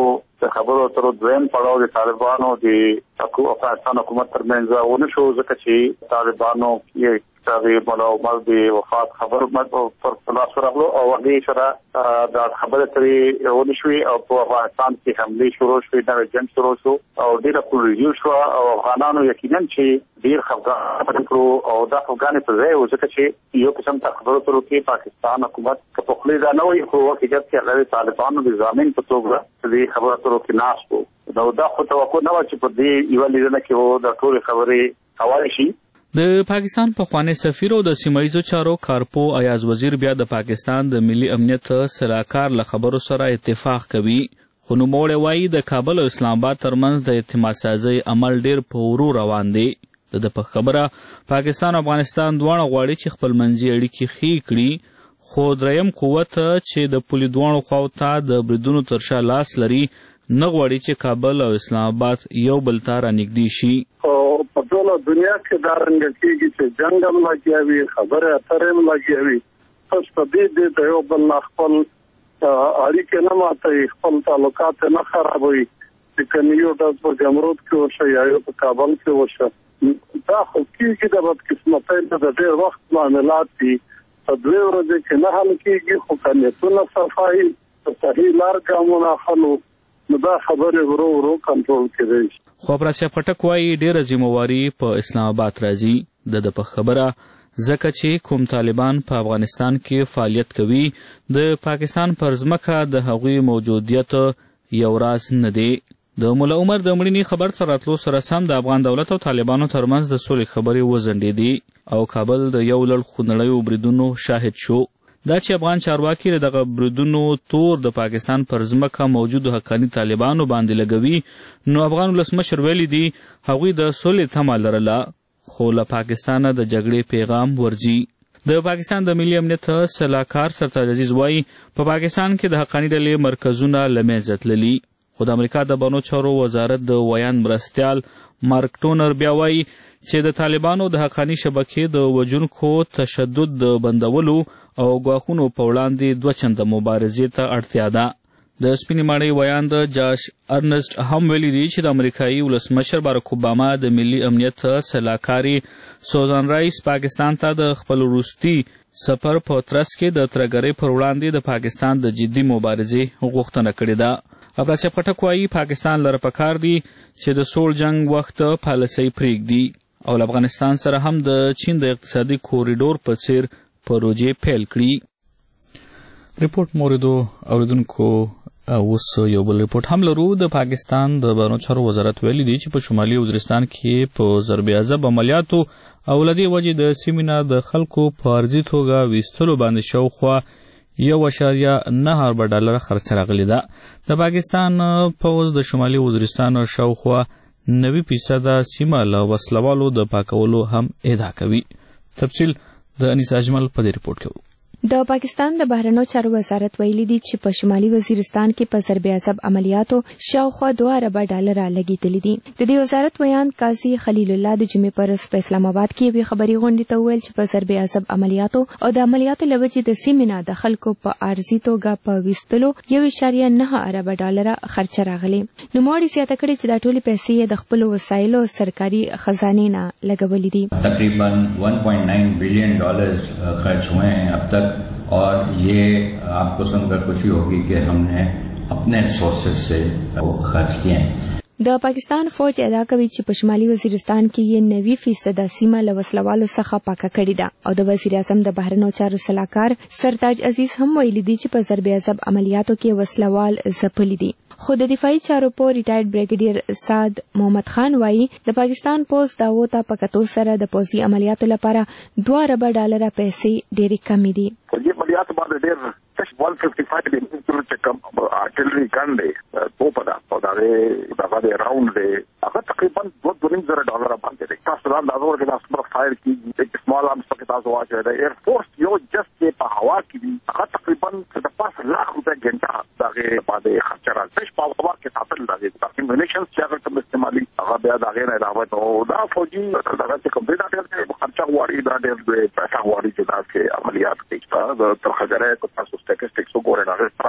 د خبرو اترو دویم پړاو د طالبانو د افغانستان حکومت ترمنځ ونه شو ځکه چې طالبانو یې د مولا عمر د وفات خبر پر خلاص راغلو او هغه سره د خبره ترې ونشوي او په افغانستان کې حمله شروع شوې د جنگ شروع شو او ډیره پولیسو شو او افغانانو یقینا چې ډیر خفګان پټکړو او د افغان په ځای وځکه چې یو قسم ته خبرو ترو کې پاکستان حکومت په خپل ځای نه وي خو حقیقت کې هغه طالبانو د ضامن په توګه د خبرو ترو کې ناس وو دا خو توقع نه و چې په دې یو لیدنه کې وو د ټول خبرې حواله شي. د پاکستان پخوانی سفیر او د سیمایي چارو کارپو ایاز وزیر بیا د پاکستان د ملي امنیت سلاکار له خبرو سره اتفاق کوي خو نوموړی وایي د کابل او اسلام آباد ترمنځ د اعتماد سازۍ عمل ډیر په ورو روان دی. د په خبره پاکستان او افغانستان دواړه غواړي چې خپلمنځي اړیکې ښې کړي خو دریم قوت چې د پولې دواړو خواو ته د بریدونو تر شا لاس لري نه غواړي چې کابل او اسلام آباد یو بل ته رانږدې شي. په ټوله دنیا کې دا رنګ کېږي چې جنګ هم لګیا خبره اترې هم لګیا پس په دې د یو بل خپل اړیکې نه ماتوي خپل تعلقات نه خرابوي چې کنه یو د جمهوریت کې وشه یا یو په کابل کې وشه دا خو کېږي د بدقسمتۍ د ډېر وخت معاملات دي په دوی ورځې کې نه حل کېږي خو که نیتونه صفایي په صحیح لار ګامونه اخلو نو دا خبرې ورو ورو کنټرول کېدی شي. خو پرچا پټک وایي ډېره ذمہواري په اسلام آباد راځي د په خبره ځکه چې کوم طالبان په افغانستان کې فعالیت کوي د پاکستان پر ځمکه د هغوی موجودیت یو راز نه دی. د مولا عمر د مړینې خبر سره راتلو سره سم د افغان دولت او طالبانو ترمنځ د سولې خبرې وځنډېدې او کابل د یو لړ خونړیو بریدونو شاهد شو. دا چې افغان چارواکي دغه بریدونو تور د پاکستان پر ځمکه موجودو حقاني طالبانو باندې لګوي نو افغان ولسمشر ویلي دي هغوی د سولې تمه لرله خو له پاکستانه د جګړې پیغام ورځي. د پاکستان د ملي امنیت سلاکار سرتاج عزیز وایي په پاکستان کې د حقاني ډلې مرکزونه له منځه تللي خو د امریکا د بانو چارو وزارت د ویان مرستیال مارک ټونر بیا وایي چې د طالبانو د حقاني شبکې د وژونکو تشدد د بندولو او ګواښونو په وړاندې دوه چنده مبارزې ته اړتیا ده. د سپینې ماڼۍ ویان د جاش ارنسټ هم ویلي دي چې د امریکایي ولسمشر باراک اوباما د ملي امنیت سلاکاري سوزان رایس پاکستان ته د خپل وروستي سفر په ترڅ کې د ترهګرۍ پر وړاندې د پاکستان د جدي مبارزې غوښتنه کړې ده. ابراچا پټک وایي پاکستان لره پکار دی چې د سوړ جنگ وخت پالیسۍ پرېږدي او له افغانستان سره هم د چین د اقتصادي کوریډور په څیر پروژې پیل کړي. ریپورټ موردو اوریدونکو اوس یو بل ریپورټ هم لرو. د پاکستان د بانو چارو وزارت ویلي دی چې په شمالي وزیرستان کې په ضرب عضب عملیاتو او له دې وجې د سیمې نه د خلکو په ارضي توګه ویستلو باندې شاوخوا 1.9 ارب ډالر خرڅ راغلی ده. د پاکستان پوځ د شمالي وزیرستان شاوخوا 90% سیمه له وسلوالو د پاکولو هم ادعا کوي. تفصیل د انیس اجمل په دې ریپورت کې. د پاکستان د بهرنیو چارو وزارت ویلي دی چې په شمالي وزیرستان کې په ضرب عضب عملیاتو شاوخوا 2 ارب ډالر لګیدلي دي. د دې وزارت ویان قاضي خلیل الله د جمعې پر ورځ په اسلام آباد کې یوې خبري غونډې ته وویل چې په ضرب عضب عملیاتو او د عملیاتو له وجې د سیمې نه د خلکو په ارضي توګه په ویستلو 1.9 ارب ډالر خرچ راغلي. نوموړي زیاته کړې چې دا ټولې پیسې د خپلو وسایلو سرکاري خزانې نه لګولې دي. تقریبا $1.9 billion खर्च हुए हैं अब तक और ये आपको सुनकर खुशी होगी कि हमने अपने रिसोर्सेज से वो खर्च किए हैं. د پاکستان فوج ادعا کوي چې په شمالي وزیرستان کې 90% سیمه له وسلوالو څخه پاکه کړې ده او د وزیر اعظم د بهرنیو چارو سلاکار سرتاج عزیز هم ویلي دي چې په ضرب عضب عملیاتو کې وسلوال ځپلي دي. خو د دفاعي چارو په ریټایرډ بریګیډیر سعد محمد خان وایي د پاکستان پوځ داوو ته په کتو سره د پوځي عملیاتو لپاره 2 ارب ډالر پیسې ډېرې کمې دي. په عملیاتو باندې ډېر 155 چې کوم آرټلري ګن دی توپ ده او دا د راوند دی هغه تقریبا $2.5 باندې دی. تاسو راځه دا ورته تاسو فایر کیږي چې سمال آرمز پکې تاسو واچوي د ایر فورس یو جست په هوا کې دی هغه تقریبا د 5 لک روپے ګنټه دغه باندې خرچ راځي په هوا کې تاسو لګي تاسو منیشنز چې هغه کوم استعمالي هغه بیا دغه نه علاوه او دا فوجي دغه چې کوم دا ډېر خرچه غواړي دا ډېر پیسې غواړي چې دا کې عملیات کوي د ترخګره کو تاسو سټیټسټکس وګورئ هغه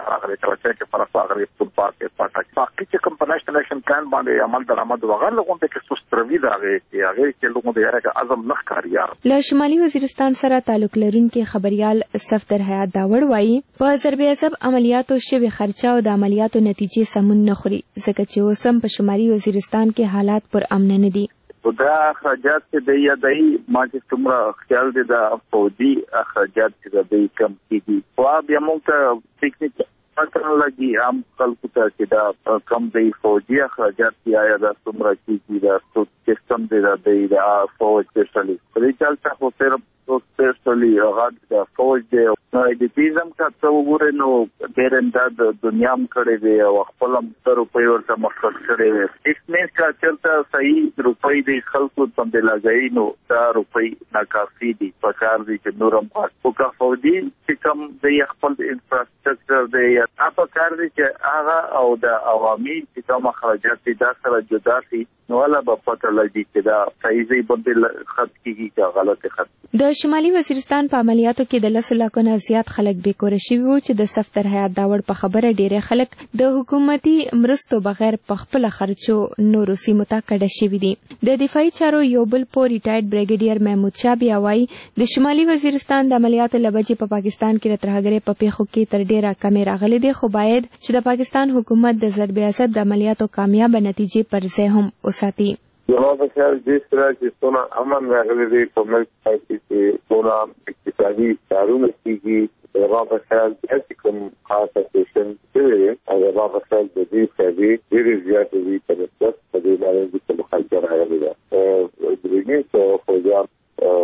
کراچۍ کې فرق راغلی فوټبال کې پټه باقي چې کوم په نېشنل اکشن پلان باندې عمل درآمد وغیرہ لغونته کې سستروي راغی چې هغه کې لغون د یاره اعظم نخ کاریار له شمالي وزیرستان سره تعلق لرونکي خبريال صفدر حیات داوړ وایي په ضرب عصب عملیاتو شوی خرچه او د عملیاتو نتیجې سمون نه خوري ځکه چې اوسم په شمالي وزیرستان کې حالات پر امن نه دي. دا اخراجات چې د یادای ما چې څومره خیال دي د فوجي اخراجات چې د کم کیږي خو بیا موږ ته ټیکنیک پاتره لګي هم خلکو ته چې دا کم دی فوجي اخراجات یا د څومره کیږي دا سیستم دی د فوج سپیشلی په دې چلته خو صرف سپیشلی هغه د فوج دی د تیزم کا څو ګورې نو ډېر انداز دنیا م کړي دی او خپل هم روپۍ ورته مخکړ کړي دی اسمه کا چلته صحیح روپۍ دی خلکو څنګه لګای نو دا روپۍ ناکافي دي په کار دي چې نورم او کا فوجي چې کوم د خپل انفراستراکچر دی په کار دي چې هغه او د عوامي چې کوم اخراجات دي دا سره جدا شي نو ولا په پته لګي چې دا صحیح باندې خط کیږي چې غلط خط. د شمالي وزیرستان په عملیاتو کې د 10 لکه نه زیات خلک بیکور شوي وو چې د صفدر حیات داوړ په خبره ډېر خلک د حکومتي مرستو بغیر په خپل خرچو نورو سیمو ته کډه شوي دي. د دفاعي چارو یو بل پو ریټایرډ بریګیډیر محمود شاه بیا وایي د شمالي وزیرستان د عملیاتو لبجې په پاکستان کې د ترهګرۍ په پیښو کې تر ډېره کمې راغلي دي خو باید چې د پاکستان حکومت د ضرب عصب د عملیاتو کامیاب نتیجې پر ځای هم وساتي. زما په خیال جس طرح چې څونه امن راغلی دی په ملک کې څونه اقتصادي کارونه کیږي زما په خیال چې کوم خاص اسوسییشن دی زما په خیال د دې څخه ډېر زیات وی په نسبت په دې باندې چې مخالفت راغلی دی او د دې څو فوجان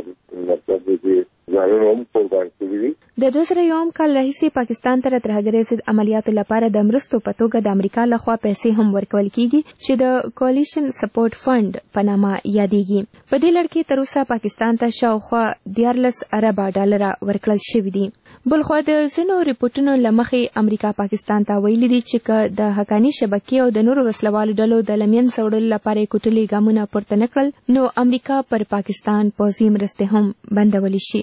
مطلب دې ځایونو په باندې د 2001 کال راهیسې پاکستان ته ترهګرۍ ضد عملیاتو لپاره د مرستو په توګه د امریکا لخوا پیسې هم ورکول کیږي چې د کولیشن سپورټ فند په نامه یادېږي. په دې لړ کې تر اوسه پاکستان ته شاوخوا 14 ارب ډالر ورکړل شوي دي. بلخوا د ځینو ریپورتونو له مخې امریکا پاکستان ته ویلي دي چې د حقاني شبکې او د نورو وسلوالو ډلو د لمین سوړلو لپاره کوټلي ګامونه پورته نه کړل نو امریکا پر پاکستان پوځي مرستې هم بندولی شي.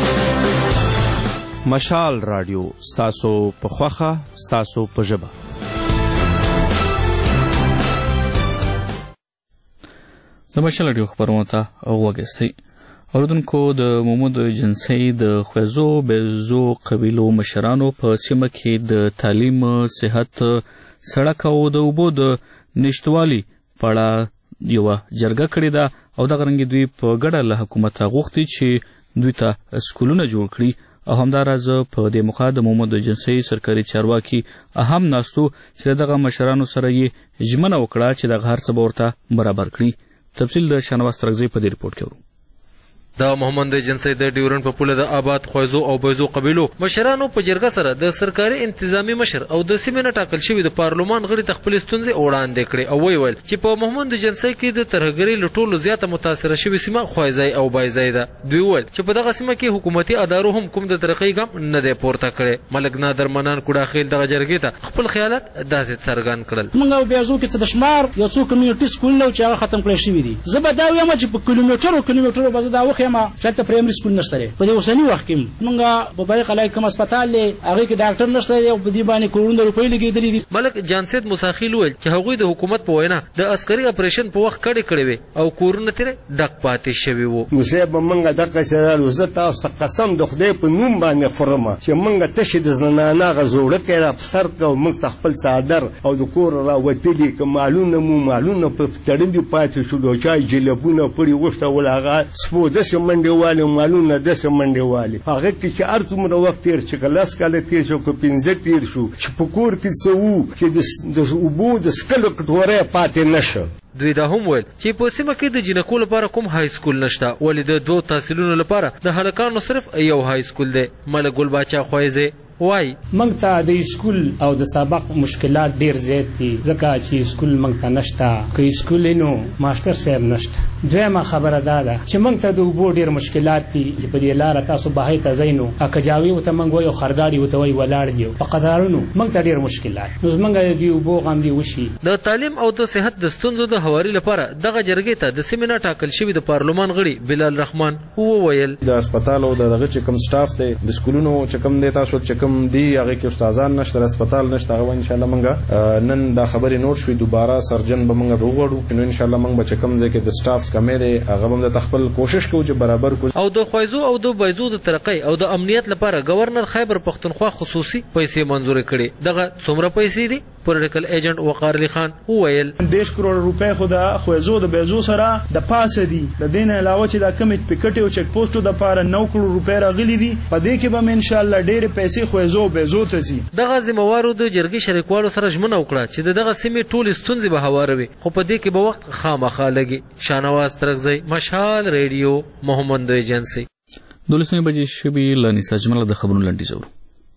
مشال رادیو ستاسو په خوخه ستاسو په ژبه. د مشال رادیو خبرونه ته وګورئ. اوردونکو د محمود جنسي د خوځو بزو قبيلو مشرانو په سیمه کې د تعلیم، صحت، سړک او د اوبو د نشټوالي په اړه یو جرګه کړې ده او دغه رنګ دوی په ګډه له حکومت غوښتي چې دوی ته سکولونه جوړ کړي او همداراز په دې موخه د محمود جنسي سرکاري چارواکي اهم ناستو چې دغه مشرانو سره یې ژمنه وکړه چې دغه هر څه به ورته برابر کړي. تفصیل د شانواز ترغزي په دې ریپورت کې ورو. د محمد جنسي د ډیورن په پوله د آباد خوځو او بيزو قبيلو مشرانو په جرګه سره د سرکاري انتظامی مشر او د سیمې نه ټاکل شوی د پارلمان غړي تخپل ستونزې وړاندې کړي او ویل چې په محمد جنسي کې د ترهګرۍ لټولو زیاته متاثره شوی سیمه خوځای او بایزای ده. دوی ویل چې په دغه سیمه کې حکومتي ادارو هم کوم د ترقۍ ګام نه دی پورته کړي. ملک نادر منان کوډا خیل دغه جرګې ته خپل خیالات داسې څرګند کړل. موږ بيزو کې د شمار یو څو کمیونټي سکول نو چې هغه ختم کړی شوی دي. زبدا وایم چې په کیلومترو بزدا وخیمه چې سکول نشته په دې اوسنی وخت کې موږ په بای خلای کوم هسپتال له هغه کې ډاکټر نشته او په دې باندې کروڑونه روپۍ لګېدلې دي. ملک جانسید مساخیل ویل چې هغوی د حکومت په وینا د عسکري اپریشن په وخت کړي وي او کورونه ترې ډک پاتې شوي وو. مصیب موږ دغه سره وزت او قسم د خدای په نوم باندې فرما چې موږ ته د زنانه غزوړه کې را سر کو موږ خپل صادر او د کور را وتلی کمالونه په تړلې پاتې شو د چای جلبونه پړي وشته ولغه سپو د سمندوالو مالونه د سمندوالي هغه کې چې ارڅومره وخت تیر چې کلاس کاله تیر شو کو 15 تیر شو چې په کور کې څو چې د اوبو د سکلو کټوره پاتې نشه. دوی دا هم ویل چې په سیمه کې د جنکو لپاره کوم های سکول نشته ولې د دوه تحصیلونو لپاره د هلکانو صرف یو های سکول دی. ملک ګل باچا خوایزه وای موږ ته د سکول او د سبق مشکلات ډیر زیات دي ځکه چې سکول موږ ته نشته. که سکول نو ماستر صاحب نشته دویمه خبره دا ده چې موږ ته د اوبو ډېر مشکلات دي چې په دې لاره تاسو بهۍ ته ځئ نو کجاوي ورته موږ وایو خرګاډي ورته وایي ولاړ دي په قطارونو موږ ته ډېر مشکلات نو زموږ د دې اوبو غم دې وشي. د تعلیم او د صحت د ستونزو د هواري لپاره دغه جرګې ته د سیمې نه ټاکل شوي د پارلمان غړي بلال رحمان وویل د هسپتال او دغه چې کوم سټاف دی د سکولونو چې کوم دی تاسو چې کوم دی هغه کې استادان نشته هسپتال نشته هغه ان شاء الله موږ نن دا خبرې نوٹ شوې دوباره سرجن به موږ وغواړو نو ان شاء الله موږ به چې کوم ځای کې د سټاف کمې دی هغه هم د خپل کوشش کوو چې برابر کو. او د خویزو او د بایزو د ترقۍ او د امنیت لپاره گورنر خیبر پختونخوا خصوصي پیسې منظور کړي. دغه څومره پیسې دي؟ پولیټیکل ایجنټ وقار علي خان وویل 10 کروڑ روپے خو د خویزو د بایزو سره د پاسه دي. د دین علاوه چې د کمیټ پکټ او چک پوسټو د لپاره 9 کروڑ روپے راغلي دي په دې کې به ان شاء الله ډېر پیسې خویزو بایزو ته ځي. دغه ذمہوارو د جرګې شریکوالو سره ژمنه وکړه چې دغه سیمې ټول ستونزې به هواروي خو په دې کې به وخت خامخا لګي. شانواز ترغزی مشال ریډیو محمد ایجنسی 12 بجې شبي لنی سجمله د خبرونو لنډیز ورو.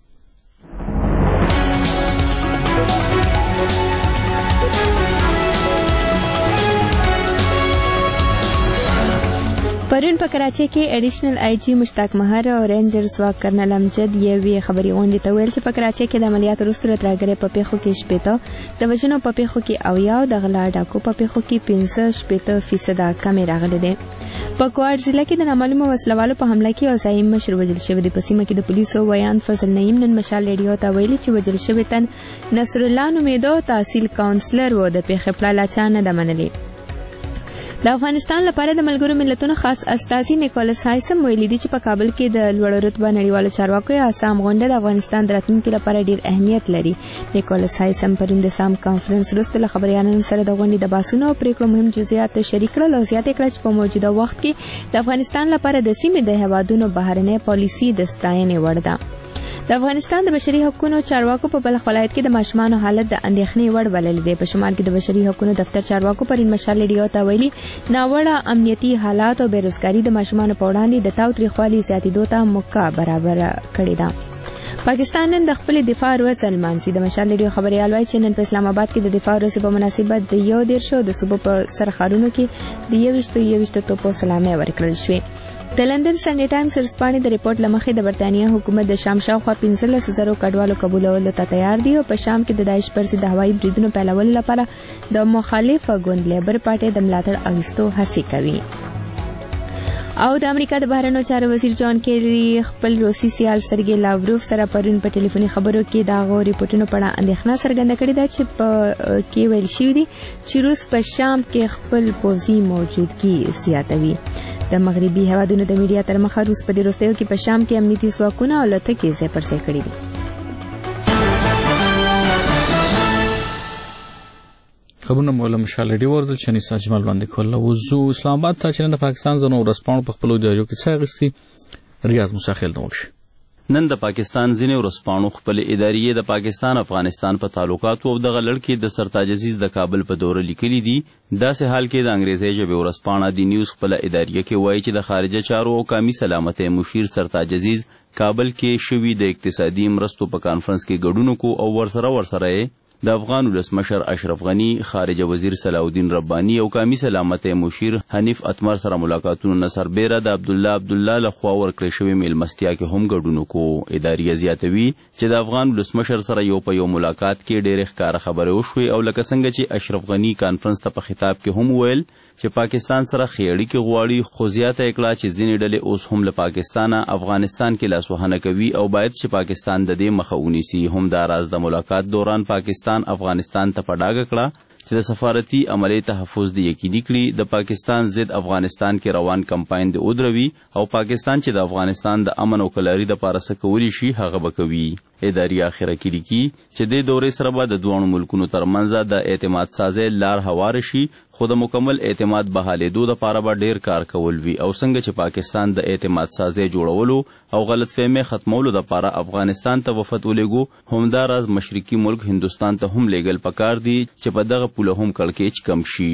پرون په کراچۍ کې ایډیشنل آی جی مشتاق مهر او رینجر ځواک کرنل امجد یوې خبري غونډې ته ویل چې په کراچۍ کې د عملیاتو وروسته ترګرې په پیښو کې 80 د وژنو په پیښو کې 80 د غلا ډاکو په پیښو کې 65% کمې راغلي دي. په کوټ ضلع کې د نامعلومه وسلوالو په حمله کې اوسایم مشر وژل شوی دی. په سیمه کې د پولیسو ویان فضل نعیم نن مشال ریډیو ته ویلي چې وژل شوی تن نصر الله نومیدو تحصیل کاونسلر و د پیښې پړه چا نه ده منلې. د افغانستان لپاره د ملګرو ملتونو خاص استازي نیکولس هایسم ویلي دي چې په کابل کې د لوړ رتبه نړیوالو چارواکو یا سام غونډه د افغانستان د راتلونکي لپاره ډیر اهمیت لري. نیکولس هایسم پرون د سام کانفرنس وروسته له خبريالانو سره د غونډې د بحثونو او پریکړو مهم جزئیات شریک کړل او زیاته کړه چې په موجوده وخت کې د افغانستان لپاره د سیمې د هیوادونو بهرنۍ پالیسي د ستاینې وړ ده. د افغانستان د بشري حقوقو چارواکو په بلخ ولایت کې د ماشومانو حالت د اندېښنې وړ بلل دی. په شمال کې د بشري حقوقو دفتر چارواکو پرون مشال ریډیو ته ویلي ناوړه امنیتي حالات او بیروزګاري د ماشومانو په وړاندې د تاوتریخوالي زیاتېدو ته موقع برابر کړې ده. پاکستان نن د خپل دفاع ورځ لمانځي. د مشال ریډیو خبريال وايي چې نن په اسلام آباد کې د دفاع ورځ په مناسبت د 11 د صوبو په سرخارونو کې د 21 توپو سلامي ورکړل شوې. د لندن سنډي ټایمز ورځپاڼې د ریپورت لمخې د برتانیا حکومت د شام شاوخوا 15,000 کډوالو قبولولو ته تیار دی او په شام کې د داعش پر ضد هوایي بریدونو پیلولو لپاره د مخالف ګوند لیبر پارټي د ملاتړ اخیستو هڅې کوي. او د امریکا د بهرنیو چارو وزیر جان کیری خپل روسي سیال سرګي لاوروف سره پرون په ټلیفوني خبرو کې دا غو ریپورتونو په اړه اندېښنه څرګنده کړې ده چې په کې ویل شوی دی چې روس په شام کې خپل پوځي موجودګي زیاتوي. د مغربي هیوادونو د میډیا تر مخه روس په دې وروستیو کې په شام کې امنیتي ځواکونه او الوتکې ځای پر ځای کړي دي. خبرونه مولا مشال ریډیو ورته چني ساجمل باندې کوله وزو اسلام آباد ته چې د پاکستان زنو ورسپاڼو په خپل ادارو کې څه غستي ریاض مساخیل نوښ. نن د پاکستان ځینې ورسپاڼو خپل ادارې د پاکستان افغانستان په تعلقاتو او دغه لړ د سرتاج عزیز د کابل په دوره لیکلي دي. داسې حال کې د انګریزي ژبې ورسپاڼه دی نیوز خپل ادارې کې وایي چې د خارجه چارو او قومي سلامتۍ مشیر سرتاج عزیز کابل کې شوي د اقتصادي مرستو په کانفرنس کې ګډون کو او ورسره د افغان ولسمشر اشرف غنی، خارجه وزیر صلاح الدین ربانی او قومي سلامتۍ مشیر حنیف اتمر سره ملاقاتونو نه سربیره د عبدالله لخوا ورکړې شوې میلمستیا کې هم ګډون کو. ادارې زیاتوي چې د افغان ولسمشر سره یو په یو ملاقات کې ډېرې ښکاره خبرې وشوې او لکه څنګه چې اشرف غنی کانفرنس ته په خطاب کې هم ویل چې پاکستان سره ښې اړیکې غواړي، خو زیاته یې کړه چې ځینې ډلې اوس هم له پاکستانه افغانستان کې لاسوهنه کوي او باید چې پاکستان د دې مخه ونیسي. همداراز د ملاقات دوران پاکستان افغانستان ته په ډاګه کړه چې د سفارتي عملي تحفظ د یقیني کړي، د پاکستان ضد افغانستان کې روان کمپاین د ودروي او پاکستان چې د افغانستان د امن او کلاري د پاره څه کولی شي هغه به کوي. ادارې اخره کې لیکي چې د دورې سره به د دوه ملکونو ترمنځ د اعتماد سازي لار هوار شي، خو د مکمل اعتماد بحالېدو دپاره به ډېر کار کول وي او څنګه چې پاکستان د اعتماد سازي جوړولو او غلط فهمۍ ختمولو دپاره افغانستان ته وفد ولېږو، همداراز مشرقي ملک هندوستان ته هم لیږل پکار دي چې په دغه پوله هم کړکېچ کم شي.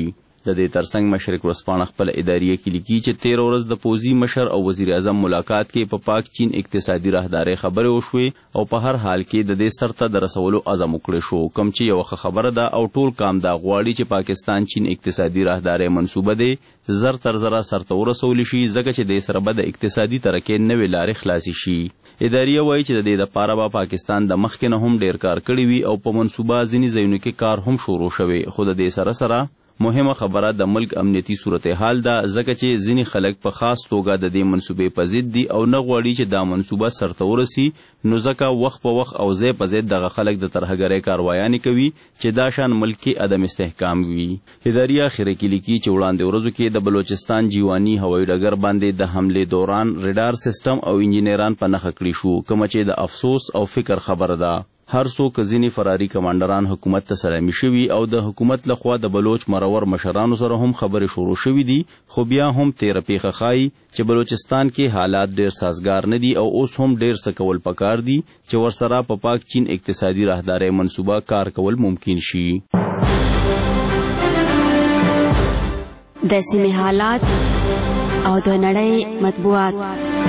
د دې ترڅنګ مشرق ورځپاڼه خپل اداریه کې لیکي چې 13 ورځ د پوځي مشر او وزیر اعظم ملاقات کې په پاک چین اقتصادي راهدارۍ خبرې وشوې او په هر حال کې د دې سرته د رسولو عزم وکړی شو، کوم چې یوه خبره ده او ټول کام دا غواړي چې پاکستان چین اقتصادي راهدارۍ منصوبه دی زر تر زره سرته ورسول شي، ځکه چې د سره به د اقتصادي ترقۍ نوې لارې خلاصې شي. اداریه وایي چې د دې لپاره به پاکستان د مخکې نه هم ډیر کار کړی وي او په منصوبه ځینې ځایونو کې کار هم شروع شوی، خو د دې سره مهمه خبره د ملک امنیتي صورتحال ده، ځکه چې ځینې خلک په خاص توګه د دې منصوبې په ضد دي او نه غواړي چې دا منصوبه سرته ورسي، نو ځکه وخت په وخت او ځای په ځای دغه خلک د ترهګرۍ کاروایانې کوي چې دا شان ملک کې عدم استحکام وي. اداریه اخره کې لیکي چې وړاندې ورځو کې د بلوچستان جیواني هوایي ډګر باندې د حملې دوران ریډار سیستم او انجینران په نښه کړي شو، کومه چې د افسوس او فکر خبره ده. هر څوک ځینې فراري کمانډران حکومت ته سلامي شوي او د حکومت لخوا د بلوچ مرور مشرانو سره هم خبرې شروع شوي دي، خو بیا هم تیره پیښه ښایي چې بلوچستان کې حالات ډیر سازګار نه دي او اوس هم ډیر څه کول پکار دي چې ورسره په پاک چین اقتصادي راهدارۍ منصوبه کار کول ممکن شي. د سیمې حالات او د نړۍ مطبوعات.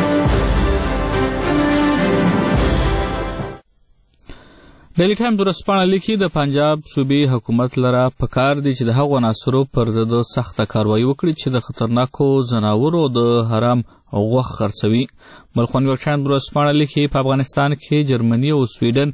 ډیلی ټایم د ورځپاڼه لیکي د پنجاب صوبې حکومت لره پکار دی چې د هغو عناصرو پر ضد سخته کاروایي وکړي چې د خطرناکو ځناورو د حرام غوښه خرڅوي. بلخوا نیویارک ټایم د ورځپاڼه لیکي په افغانستان کې جرمني او سویډن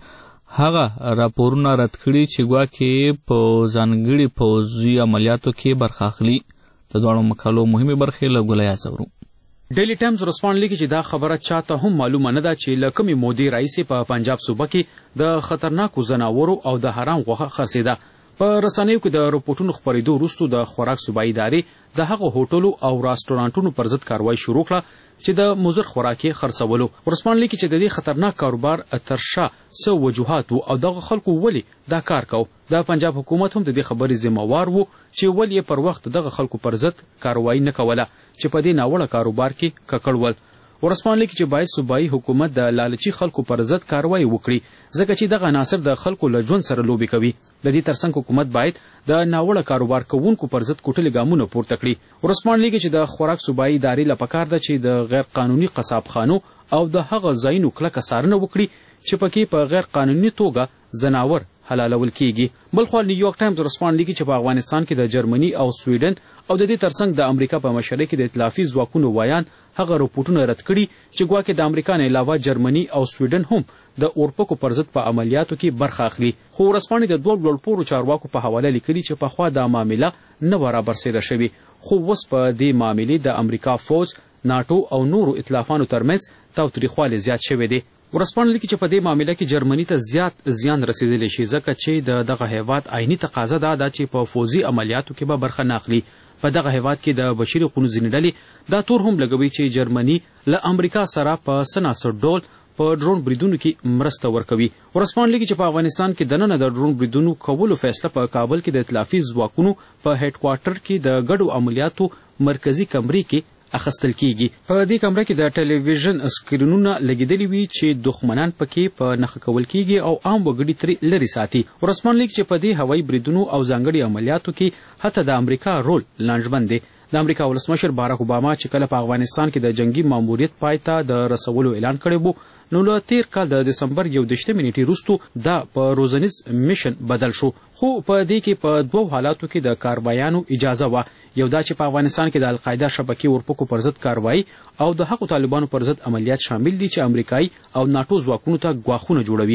هغه راپورونه رد کړي چې ګواکې په ځانګړي پوځي عملیاتو کې برخه اخلي. د دواړو مقالو مهمې برخې له ګلیا زورو. ډیلی ټایمز ورځپاڼه لیکي چې دا خبره چاته هم معلومه نه ده چې له کومې مودې راهیسې په پنجاب صوبه کې د خطرناکو ځناورو او د حرام غوښه خرڅېده. په رسنیو کې د رپورټونو خپرېدو وروسته د خوراک صوبایي ادارې د هغو هوټلو او راسټورانټونو پر ضد کاروایي شروع کړه چې د مضر خوراک یې خرڅولو. ورځپاڼه لیکي چې د دې خطرناک کاروبار تر شا څه وجوهات او دغه خلکو ولې دا کار کو. د پنجاب حکومت هم د دې خبرې ذمہوار و چې ولې یې پر وخت دغه خلکو پر ضد کاروایي نه کوله چې په دې ناوړه کاروبار کې ککړ ول. ورځپاڼه لیکي چې باید صوبایي حکومت د لالچي خلکو پر ضد کاروایي وکړي، ځکه چې دغه عناصر د خلکو له ژوند سره لوبې کوي. د دې ترڅنګ حکومت باید د ناوړه کاروبار کوونکو پر ضد کوټلې ګامونه پورته کړي. ورځپاڼه لیکي چې د خوراک صوبایي ادارې له پکار ده چې د غیر قانوني قصابخانو او د هغه ځایونو کلکه څارنه وکړي چې پکې په غیر قانوني توګه ځناور حلالول کیږي. بلخوا نیویارک ټایمز ورځپاڼه لیکي چې په افغانستان کې د جرمني او سویډن او د دې ترڅنګ د امریکا په مشرۍ کې د ائتلافي ځواکونو ویان هغه رپورټونه رد کړي چې ګواکې د امریکا نه علاوه جرمني او سویډن هم د اورپکو پر ضد په عملیاتو کې برخه اخلي. خو ورځپاڼې د دوه لوړپوړو چارواکو په حواله لیکلي چې پخوا دا معامله نه وه رابرسېره شوې، خو اوس په دې معاملې د امریکا فوج، ناټو او نورو ائتلافانو ترمنځ تاوتریخوالی زیات شوی دی. ورځپاڼه لیکي چې په دې معامله کې جرمني ته زیات زیان رسېدلی شي، ځکه چې دغه هیواد عیني تقاضا ده چې په فوځي عملیاتو کې به برخه نه اخلي. په دغه هیواد کې د بشري حقوقو ځینې ډلې دا تور هم لګوي چې جرمني له امریکا سره په سناسر ډول په ډرون بریدونو کې مرسته ورکوي. ورځپاڼه لیکي چې په افغانستان کې دننه د ډرون بریدونو کولو فیصله په کابل کې د ائتلافي ځواکونو په هډ کوارټر کې د ګډو عملیاتو مرکزي کمرې کې اخیستل کیږي. په دې کمره کې د ټلویزیون سکرینونه لګیدلي وي چې دښمنان پکې په نښه کول کیږي او عام وګړي ترې لرې ساتي. ورځپاڼه لیکي چې په دې هوایي بریدونو او ځانګړي عملیاتو کې حتی د امریکا رول لانجمن دی. د امریکا ولسمشر باراک اوباما چې کله په افغانستان کې د جنگي ماموریت پای ته د رسولو اعلان کړی و، نو له تیر کال د دسمبر 21 نیټې وروسته دا په روزنیز میشن بدل شو. خو په دې کې په دوو حالاتو کې د کاروایانو اجازه وه. یو دا چې په افغانستان کې د القاعده شبکې ورپکو پر ضد کاروایي او د هغو طالبانو پر ضد عملیات شامل دي چې امریکایي او ناټو ځواکونو ته ګواښونه جوړوي.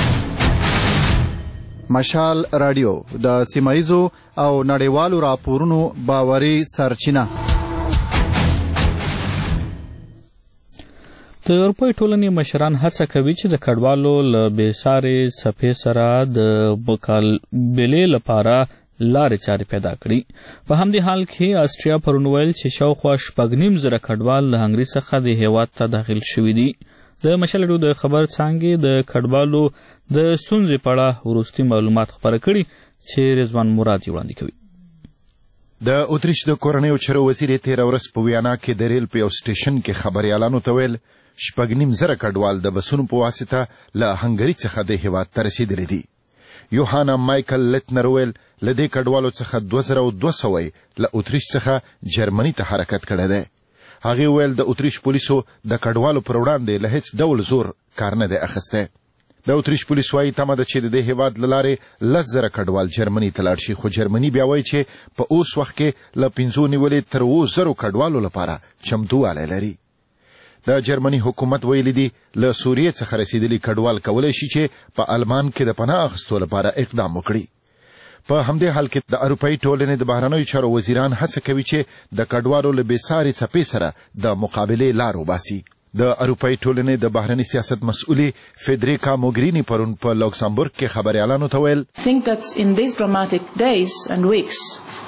مشال رادیو د سیمایزو او نړیوالو راپورونو باوري سرچینه. د اروپایي ټولنې مشران هڅه کوي چې د کډوالو له بېسارې څپې سره د مقابلې لپاره لارې چارې پیدا کړي. په همدې حال کې آسټریا پرون ویل چې شاوخوا 6.5 کډوال له هنګري څخه د هیواد ته داخل شوي دي. د مشال رادیو د خبر څانګې د کډوالو د ستونزې په اړه وروستي معلومات خپاره کړي چې رضوان مراد وړاندې کوي. د اتریش د کورنیو چارو وزیر تېره ورځ په ویانا کې د ریل په یو سټیشن کې خبریالانو ته ویل 6.5 کډوال د بسونو په واسطه له هنګري څخه د هیواد ته رسېدلي دي. یوهانا مایکل لیتنر ویل له دې کډوالو څخه 2200 له اتریش څخه جرمني ته حرکت کړی دی. هغې ویل د اتریش پولیسو د کډوالو پر وړاندې له هیڅ ډول زور کار نه دی اخیستی. د اتریش پولیس وایي تمه ده چې د دې هیواد له لارې 10,000 کډوال جرمني ته لاړ شي، خو جرمني بیا وایي چې په اوس وخت کې له 5 نیولې تر 7,000 کډوالو لپاره چمتووالی لري. د جرمني حکومت ویلي دي له سوریې څخه رسیدلي کډوال کولی شي چې په آلمان کې د پناه اخیستو لپاره اقدام وکړي. په همدې حال کې د اروپایي ټولنې د بهرنیو چارو وزیران هڅه کوي چې د کډوالو له بېسارې څپې سره د مقابلې لار وباسي. د اروپایي ټولنې د بهرني سیاست مسؤلې فیدریکا موګریني پرون په لوکسمبورګ کې خبریالانو ته ویل think that in these dramatic days and weeks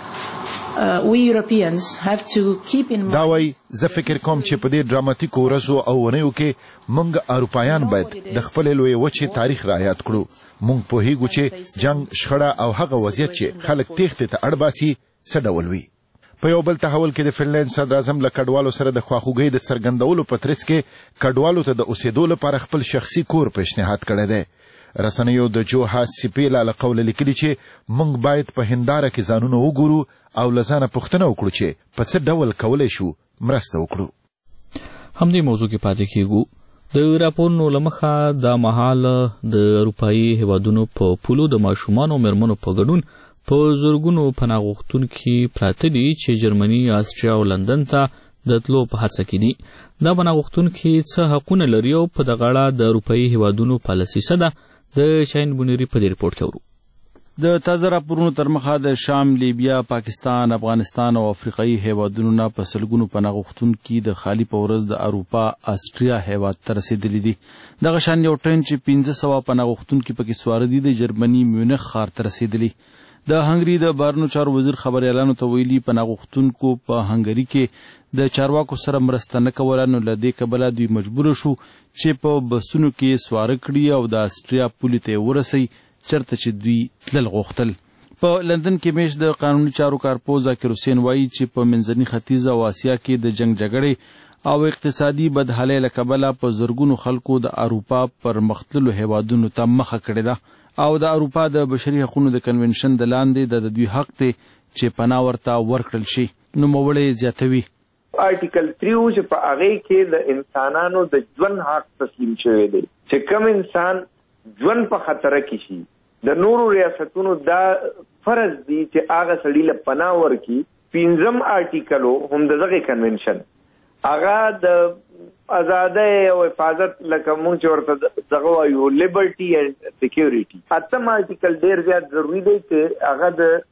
we Europeans have to keep in mind. دا وایي زه فکر کوم چې په دې ډراماتیکو ورځو او اونیو کې موږ اروپایان باید د خپلې لویې وچې تاریخ رعایت کړو. موږ پوهیږو چې جنګ، شخړه او هغه وضعیت چې خلک تیښتې ته اړ باسي څه ډول وي. په یو بل تحول کې د فنلند صدر اعظم له کډوالو سره د خواخوږۍ د څرګندولو په ترڅ کې کډوالو ته د اوسېدو لپاره خپل شخصي کور پیشنهاد کړی دی. رسنیو د جوها سیپیلا له قوله لیکلي چې موږ باید په هنداره کې ځانونه وګورو او له ځانه پوښتنه وکړو چې په څه ډول کولی شو مرسته وکړو. همدې موضوع کې پاتې کیږو. د راپورونو له مخه دا مهال د اروپایي هیوادونو په پولو د ماشومانو او مېرمنو په ګډون په زرګونو پناه غوښتونکي پراته دي چې جرمني، آسټریا او لندن ته د تلو په هڅه کې دي. دا پناه غوښتونکي څه حقونه لري او په دغه اړه د اروپایي هیوادونو پالیسي څه ده؟ د شاهین بونیری په دې رپورټ کې اورو. د تازه راپورونو تر مخه د شام، لیبیا، پاکستان، افغانستان او افریقایي هیوادونو نه په سلګونو پناه غوښتونکي د خالي په ورځ د اروپا آسټریا هیواد ته رسېدلي دي. دغه شان یو ټرین چې 1500 پناه غوښتونکي پکې سواره دي د جرمني میونخ ښار ته رسېدلي. د هنګري د بهرنیو چارو وزیر خبریالانو ته ویلي پناه غوښتونکو په هنګري کې د چارواکو سره مرسته نه کوله، نو له دې کبله دوی مجبوره شو چې په بسونو کې سواره کړي او د آسټریا پولې ته یې ورسوي چرته چې دوی تلل غوښتل. په لندن کې میش د قانوني چارو کارپوه ذاکر حسین وایي چې په منځني ختیځ او آسیا کې د جنگ جګړې او اقتصادي بدحالۍ له کبله په زرګونو خلکو د اروپا پر مختللو هیوادونو ته مخه کړې ده او د اروپا د بشري حقوقو د کنونشن د لاندې د دوی حق دی چې پناه ورته ورکړل شي. نوموړی زیاتوي آرټیکل 3 چې په هغه کې د انسانانو د ژوند حق تسلیم شوی دی چې کوم انسان ژوند په خطر کې شي د نورو ریاستونو دا فرض دی چې هغه سړي له پناه ورکړي. 5م آرټیکل هم دغه کنونشن هغه د آزادۍ او حفاظت لکه موږ چې ورته دغه وایو لیبرټي اینډ سکیورټي. 8م آرټیکل ډېر زیات ضروري دی چې هغه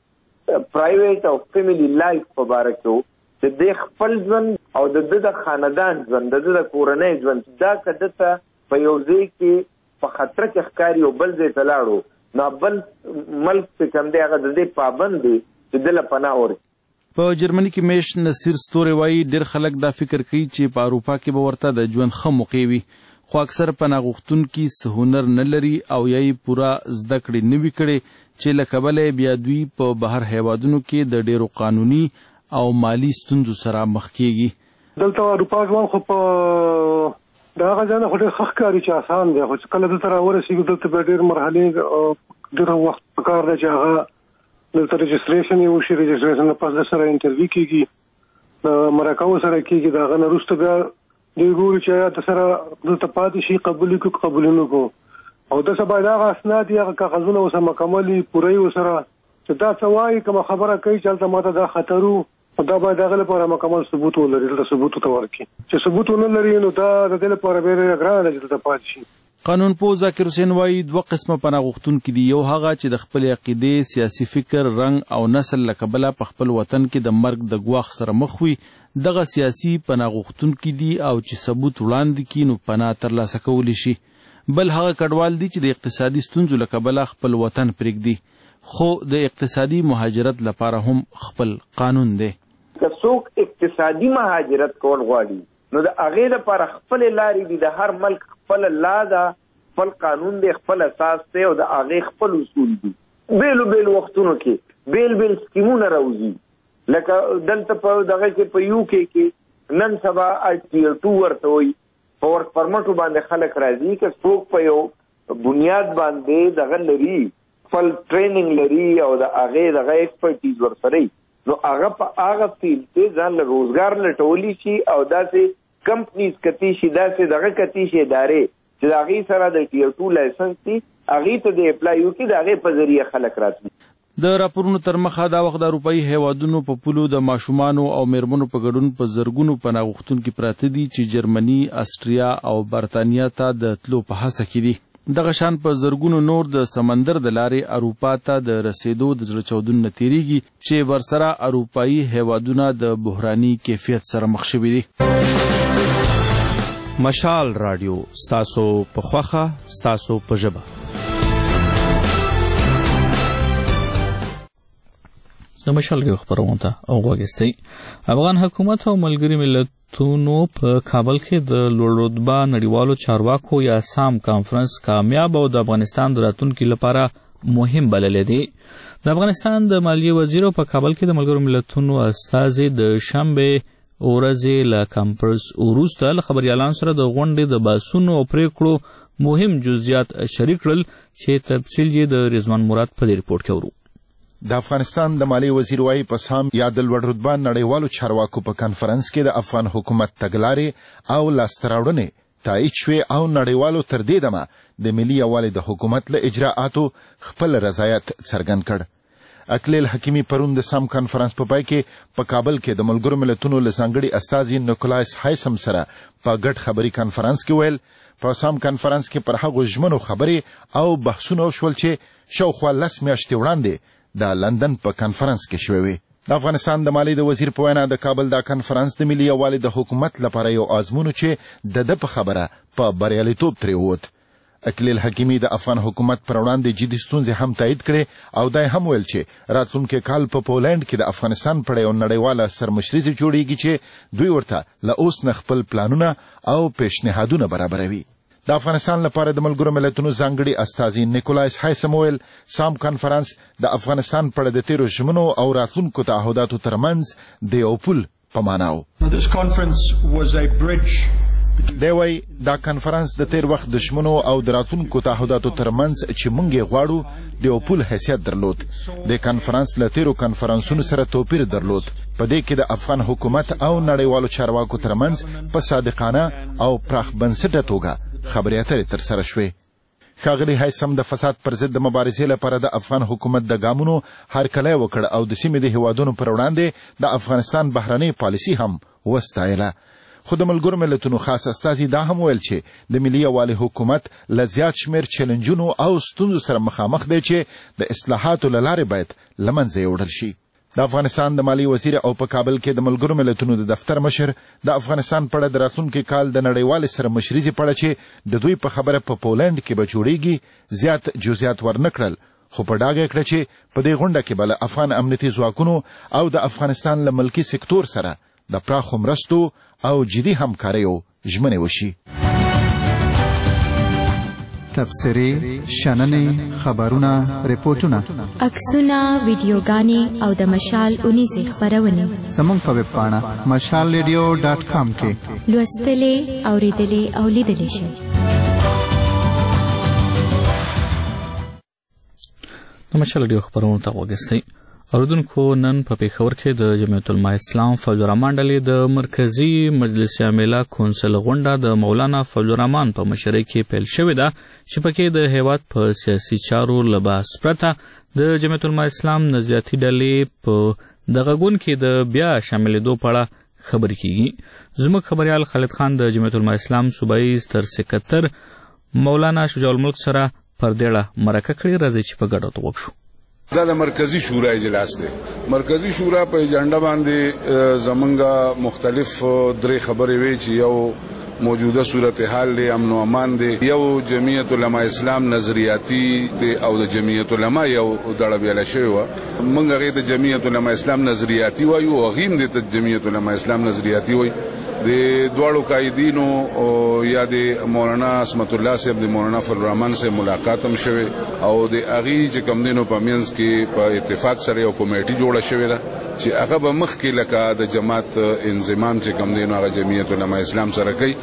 د پرایویټ او فیملی لایف په باره کې د دې خپل ژوند او د خاندان ژوند د کورنۍ ژوند دا که دته په یو ځای کې په خطر کې ښکاري او بل ځای ته لاړو نو بل ملک چې کوم دی هغه د دې پابند دی چې دله پناه ورکړي. په جرمني کې میش نصیر ستوري وایي ډېر خلک دا فکر کوي چې په اروپا کې به ورته د ژوند ښه موقع وي، خو اکثر پناه غوښتونکي څه هنر نه لري او یا یې پوره زده کړې نه وي کړې چې له کبله بیا دوی په بهر هیوادونو کې د ډېرو قانوني او مالی ستونزو سره مخ کېږي. دلته اروپا ژوند خو په دا هغه ځای نه خو ډېر ښه ښکاري چې اسان دی، خو چې کله دلته راورسېږو دلته به ډېر مرحلې ډېر وخت پکار دی چې هغه دلته رجسټریشن یې وشي. رجسټریشن نه پس د سره انټرویو کېږي، د مرکو سره کېږي، د هغه نه وروسته بیا دوی ګوري چې د سره دلته پاتې شي، قبول کړو قبول نه کړو او داسې باید هغه اسناد یې هغه کاغذونه ورسره مکمل وي، پوره یې ورسره چې دا څه وایي کومه خبره کوي چې هلته ماته دا خطر و دا باید هغه لپاره مکمل ثبوت ولري. دلته ثبوت ورته ورکړي، چې ثبوت ونه لري نو دا د دې لپاره ډېره ګرانه ده چې دلته پاتې شي. قانون پوه ذاکر حسین وایي 2 قسمه پناه غوښتونکي دي، یو هغه چې د خپلې عقیدې، سیاسي فکر، رنګ او نسل له کبله په خپل وطن کې د مرګ د ګواښ سره مخ وي. دغه سیاسي پناه غوښتونکي دي او چې ثبوت وړاندې کړي نو پناه ترلاسه کولی شي. بل هغه کډوال دي چې د اقتصادي ستونزو له کبله خپل وطن پرېږدي، خو د اقتصادي مهاجرت لپاره هم خپل قانون دی. که څوک اقتصادي مهاجرت کول غواړي نو د هغې لپاره خپلې لارې دي، د هر ملک خپله لا ده، خپل قانون دی، خپل اساس دی او د هغې خپل اصول دي. بیلو بیلو وختونو کې بیل بیل سکیمونه راوځي، لکه دلته په دغه کې په یو کې نن سبا ټیر 2 ورته وایي، په ورک پرمټو باندې خلک راځي که څوک په یو بنیاد باندې دغه لري خپل ټریننګ لري او د هغې دغه ایکسپرټیز ورسره نو هغه په هغه فیلډ کې ځان له روزګار لټولی شي او داسې کمپنیز کتی شي داسې دغه کتی شي ادارې چې د هغې سره د ټیر 2 لایسنس دي هغې ته د اپلای وکړي د هغې په ذریعه خلک راتلي. د راپورونو تر مخه دا وخت د اروپایي هیوادونو په پولو د ماشومانو او میرمنو په ګډون په زرګونو پناه غوښتونکي پراته دي چې جرمني، استریا او برتانیا ته د تلو په هڅه کې دي. دغه شان په زرګونو نور د سمندر د لارې اروپا ته د رسیدو د زړه چاودون تیریږي چې ورسره اروپایي هیوادونه د بحراني کیفیت سره مخ شوي دي. مشال رادیو ستاسو په خوخه ستاسو په ژبه. د مشال رادیو خبرونه ته وګورئ. افغان حکومت او ملګری ملتونو په کابل کې د لوړ رتبه نړیوالو چارواکو یا سام کانفرنس کامیاب او د افغانستان د راتلونکي لپاره مهم بللی دی. د افغانستان د مالیې وزیر په کابل کې د ملګرو ملتونو استازي د شنبه ورځې له کانفرنس وروسته له خبريالانو سره د غونډې د بحثونو او پریکړو مهم جزئیات شریک کړل چې تفصیل یې د رضوان مراد په ریپورت کې ورو. د افغانستان د مالیې وزیر وايي په سام یا د لوړ رتبه نړیوالو چارواکو په کانفرنس کې د افغان حکومت تګلارې او لاسته راوړنې تایید شوې او نړیوالو تر دې دمه د ملي یووالي د حکومت له اجراءاتو خپل رضایت څرګند کړ. اکلیل حکیمي پرون د سام کانفرنس په پای کې په کابل کې د ملګرو ملتونو له ځانګړي استازي نیکولایس هایسم سره په ګډ خبري کانفرنس کې ویل په سام کانفرنس کې پر هغو ژمنو خبرې او بحثونه وشول چې شاوخوا 10 میاشتې وړاندې د لندن په کانفرنس کې شوې وي. د افغانستان د مالیې د وزیر په وینا د کابل دا کانفرنس د ملي یووالي د حکومت لپاره یو آزمون چې د په خبره په بریالیتوب ترې ووت. اکلیل حکیمي د افغان حکومت پر وړاندې جدي ستونزې هم تایید کړې او دا هم ویل چې راتلونکي کال په پولند کې د افغانستان پر یو نړیواله سرمشري جوړیږي چې دوی ورته له اوس نه خپل پلانونه او پیشنهادونه برابروي. د افغانستان لپاره د ملګرو ملتونو ځانګړي استازي نیکولایس هایسم ویل سام کانفرنس د افغانستان پر د تیرو ژمنو او راتلونکو تعهداتو ترمنځ د یو پل په معنا و. دی وایي دا کنفرانس د تیر وخت د ژمنو او د راتلونکو تعهداتو ترمنځ چې موږ یې غواړو د یو پل حیثیت درلود. د کنفرانس له تیرو کنفرانسونو سره توپیر درلود. په دې کې د افغان حکومت او نړیوالو چارواکو ترمنځ په صادقانه او پراخ بنسټه توګه خبرې اترې ترسره شوې. ښاغلي هایسم د فساد پر ضد د مبارزې لپاره د افغان حکومت د ګامونو هرکلی وکړ او د سیمې د هیوادونو پر وړاندې د افغانستان بهرنۍ پالیسي هم وستایله. خو د ملګرو ملتونو خاص استازي دا هم ویل چې د ملي یووالي حکومت له زیات شمېر چیلنجونو او ستونزو سره مخامخ دی چې د اصلاحاتو له لارې باید له منځه یوړل شي. د افغانستان د مالیې وزیر او په کابل کې د ملګرو ملتونو د دفتر مشر د افغانستان په اړه د راتلونکي کال د نړیوالې سرمشریزې په اړه چې د دوی په خبره په پولند کې به جوړیږي زیات جزئیات ورنه کړل، خو په ډاګه کړه چې په دې غونډه کې به له افغان امنیتي ځواکونو او د افغانستان له ملکي سکتور سره د پراخو مرستو او جدي همکاریو ژمنې وشي. تبصرې، شننې، خبرونه، ریپورټونه، عکسونه، ویډیوګانې او د مشال اونیزې خپرونې زموږ په ویب پاڼه mashalradio.com کې لوستلې، اورېدلې او لیدلې شئ. د مشال رادیو خبرونو ته وګورئ. اوریدونکو نن په پېښور کې د جمعیت العلماء اسلام فضل الرحمن ډلې د مرکزي مجلس عامله کونسل غونډه د مولانا فضل الرحمن په مشرۍ کې پیل شوې ده چې پکې د هیواد په سیاسي چارو له بحث پرته د جمعیت العلماء اسلام نظریاتي ډلې په دغه غون کې د بیا شاملېدو په اړه خبرې کیږي. زموږ خبریال خالد خان د جمعیت العلماء اسلام صوبایي ستر سکرټر مولانا شجاع الملک سره پر دې اړه مرکه کړې. راځي چې په ګډه وګورو. دا د مرکزی شورا اجلاس دی. مرکزی شورا په ایجنډا باندې زمونږه مختلف درې خبرې وی چې یو موجوده صورتحال دی، امن و امان دی، یو جمعیت العلماء اسلام نظریاتی دی او د جمعیت العلماء یو دړه بیاله شوی وه. موږ هغې د جمعیت العلماء اسلام نظریاتی وایو او هغې هم دې ته جمعیت العلماء اسلام نظریاتی وایي. د دواړو قائدینو یا د مولانا عصمت الله صاحب د مولانا فضل الرحمن صاحب ملاقات هم شوی او د هغې چې کوم دینو په منځ کې په اتفاق سره یو کمیټي جوړه شوې ده چې هغه به مخکې لکه د جماعت انضمام چې کوم دینو هغه جمعیت العلماء اسلام سره کوي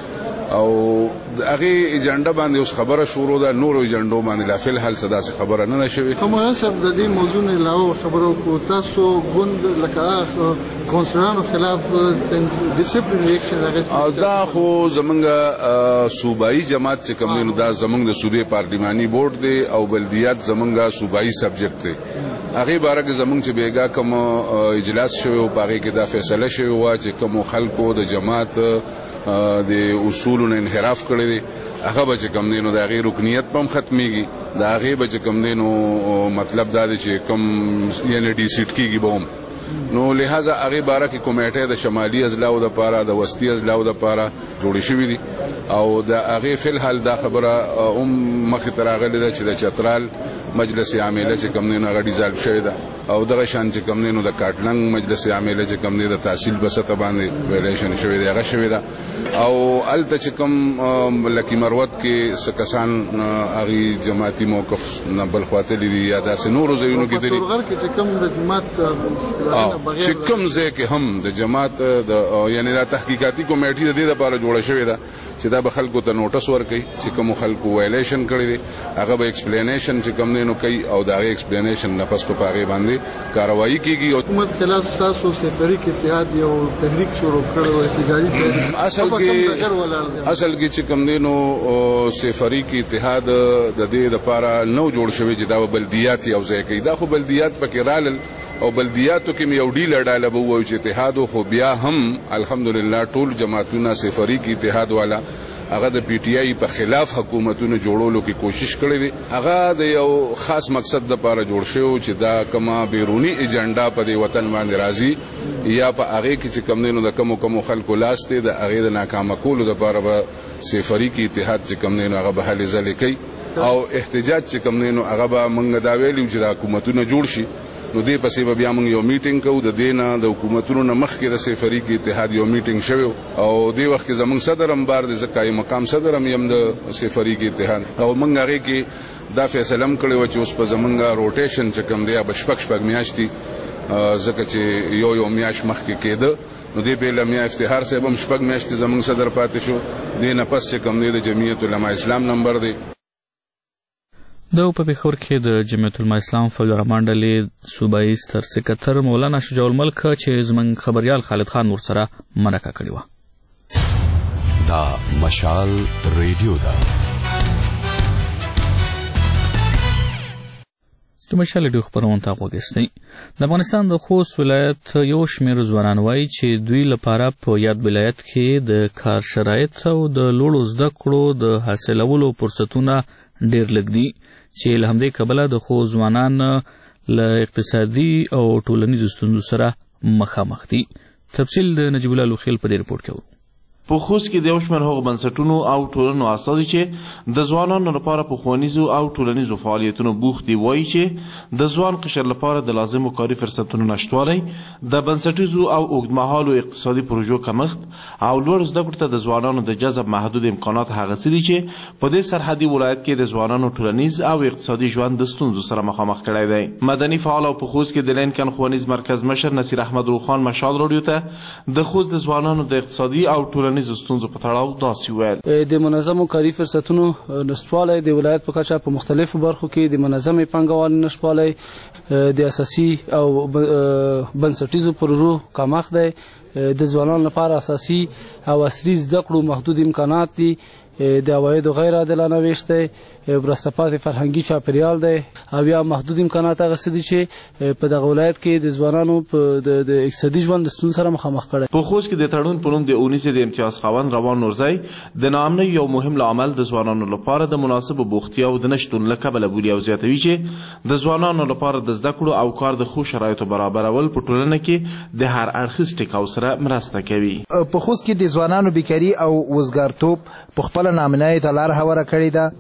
او هغه ایجنډا باندې اوس خبره شروع ده نور ایجنډو باندې لا فل حل صدا څخه خبره نه شوي کومه سبب د دې موضوع نه علاوه خبرو کو تاسو غوند لکه کونسلانو خلاف ډیسپلین ریاکشن او دا خو زمونږ صوبایي جماعت چې کوم نو دا زمونږ د صوبې پارلیماني بورډ دی او بلدیات زمونږ صوبایي سبجیکټ دی هغه باره کې زمونږ چې بیګا کوم اجلاس شوی او هغه کې دا فیصله شوی و چې کوم خلکو د جماعت د اصولونو انحراف کړی دی هغه به چې کوم نو د هغې رکنیت په هم ختمیږي د هغې به چې کوم نو مطلب دا دی چې کوم یعنې ډیسیټ کېږي به هم نو لہذا هغه باره کې کمیټه د شمالي اضلاعو د پاره د وسطي اضلاعو د پاره جوړې شوې دي او د هغه فل حال دا خبره مخې ته راغلې ده چې د چترال مجلس عامله چې کوم نه غړي ځال شوی ده او دغه شان چې کوم نه د کاټلنګ مجلس عامله چې کوم نه د تحصیل بسته باندې ویلیشن شوی دی هغه شوی ده او الته چې کوم لکی مروت کې سکسان هغه جماعتي موقف نه بل خواته لري یا داسې نور زینو کې دي چې کوم د جماعت چې کوم ځای کې هم د جماعت یعنی د تحقیقاتي کمیټې د دې لپاره جوړه شوې ده چې دا به خلکو ته نوټس ورکړي چې کوم خلکو ویلیشن کړی دي هغه به ایکسپلینیشن چې کوم نه کوي او دا ایکسپلینیشن نه پس په هغه باندې کاروایی کیږي او حکومت خلاف تاسو سفریق اتحاد یو تحریک شروع کړو احتجاجي تحریک اصل کې چې کوم نو سفریق اتحاد د دې لپاره نو جوړ شوی چې دا بلدیات یو ځای کوي دا خو بلدیات پکې رالل او بلدیاتو کې یو ډیل ډاله به وایي چې اتحاد خو بیا هم الحمدلله ټول جماعتونه سفریق اتحاد والا هغه د پی ټی آی په خلاف حکومتونو جوړولو کې کوشش کړې دي هغه د یو خاص مقصد لپاره جوړ شوی چې دا کما بیرونی ایجنډا په دې وطن باندې راځي یا په هغه کې چې کم نه د کوم خلکو لاس ته د هغه د ناکام کولو لپاره به سفریق اتحاد چې کم نه هغه به حل ځل کوي او احتجاج چې کم نه هغه به موږ دا ویلو چې د حکومتونو جوړ شي نو دې پسې به بیا موږ یو میټینګ کوو د دې نه د حکومتونو نه مخکې د سفریق اتحاد یو میټینګ شوی او دې وخت کې زموږ صدر هم بار د ځکه مقام صدر هم یم د سفریق اتحاد او موږ هغه کې دا فیصله هم کړې و چې اوس په زموږ روټیشن چې کوم دی به شپږ میاشتې ځکه چې یو میاشت مخکې کېده نو دې بیل میا افتخار صاحب هم شپږ میاشتې زموږ صدر پاتې شو دې نه پس چې کوم دی د جمعیت علما اسلام نمبر دی د په پیښور کې د جمعیت العلماء اسلام فضل الرحمن ډلې صوبایي ستر سکرټر مولانا شجاع الملک چې زموږ خبريال خالد خان ورسره مرکه کړې وه دا مشال ریډیو ده د مشال ریډیو خبرونه ته وګورئ د افغانستان د خوست ولایت یو شمېر ځوانان وایي چې دوی لپاره په یاد ولایت کې د کار شرایط او د لوړو زده کړو د حاصلولو فرصتونه ډېر لږ دي چې له همدې کبله د خو ځوانان له اقتصادي او ټولنیزو ستونزو سره مخامخ دي تفصیل د نجیب الله لوخیل په دې رپورټ کې په خوست کې د یو شمېر هغو بنسټونو او ټولنو استازي چې د ځوانانو لپاره په ښوونیزو او ټولنیزو فعالیتونو بوخت دي وایي چې د ځوان قشر لپاره د لازمو کاري فرصتونو نشتوالی د بنسټیزو او اوږدمهالو اقتصادي پروژو کمښت او لوړ زده کړو ته د ځوانانو د جذب محدود امکانات هغه څه دي چې په دې سرحدي ولایت کې د ځوانانو ټولنیز او اقتصادي ژوند د ستونزو سره مخامخ کړی دی مدني فعال او په خوست کې د لینکن ښوونیز مرکز مشر نصیر احمد روخان مشال راډیو ته د خوست د ځوانانو د اقتصادي او ټولنیز ستونزو په تړاو داسې ویل د منظمو کاري فرصتونو نشتوالی د ولایت په کچه په مختلفو برخو کې د منظمې پانګوالۍ نشتوالی د اساسي او بنسټیزو پروژو کمښت دی د ځوانانو لپاره اساسي او عصري زده کړو محدود امکانات دي د عوایدو غیر عادلانه ویش دی وروسته پاتې فرهنګي چاپیریال دی او یا محدود امکانات هغه څه دي چې په دغه ولایت کې د ځوانانو د اقتصادي ژوند د ستونزو سره مخامخ کړی په خوست کې د تړون په نوم د اونیسې د امتیاز خاوند روان نورزی د ناامنۍ یو مهم لامل د ځوانانو لپاره د مناسبو بوختیاو د نشتون له کبله بولي او زیاتوي چې د ځوانانو لپاره د زده کړو او کار د ښو شرایطو برابرول په ټولنه کې د هر اړخیز ټکاو سره مرسته کوي په خوست کې د ځوانانو بیکاري او وزګارتوب په خپله نامنۍ ته لار هواره کړې ده کلیوالي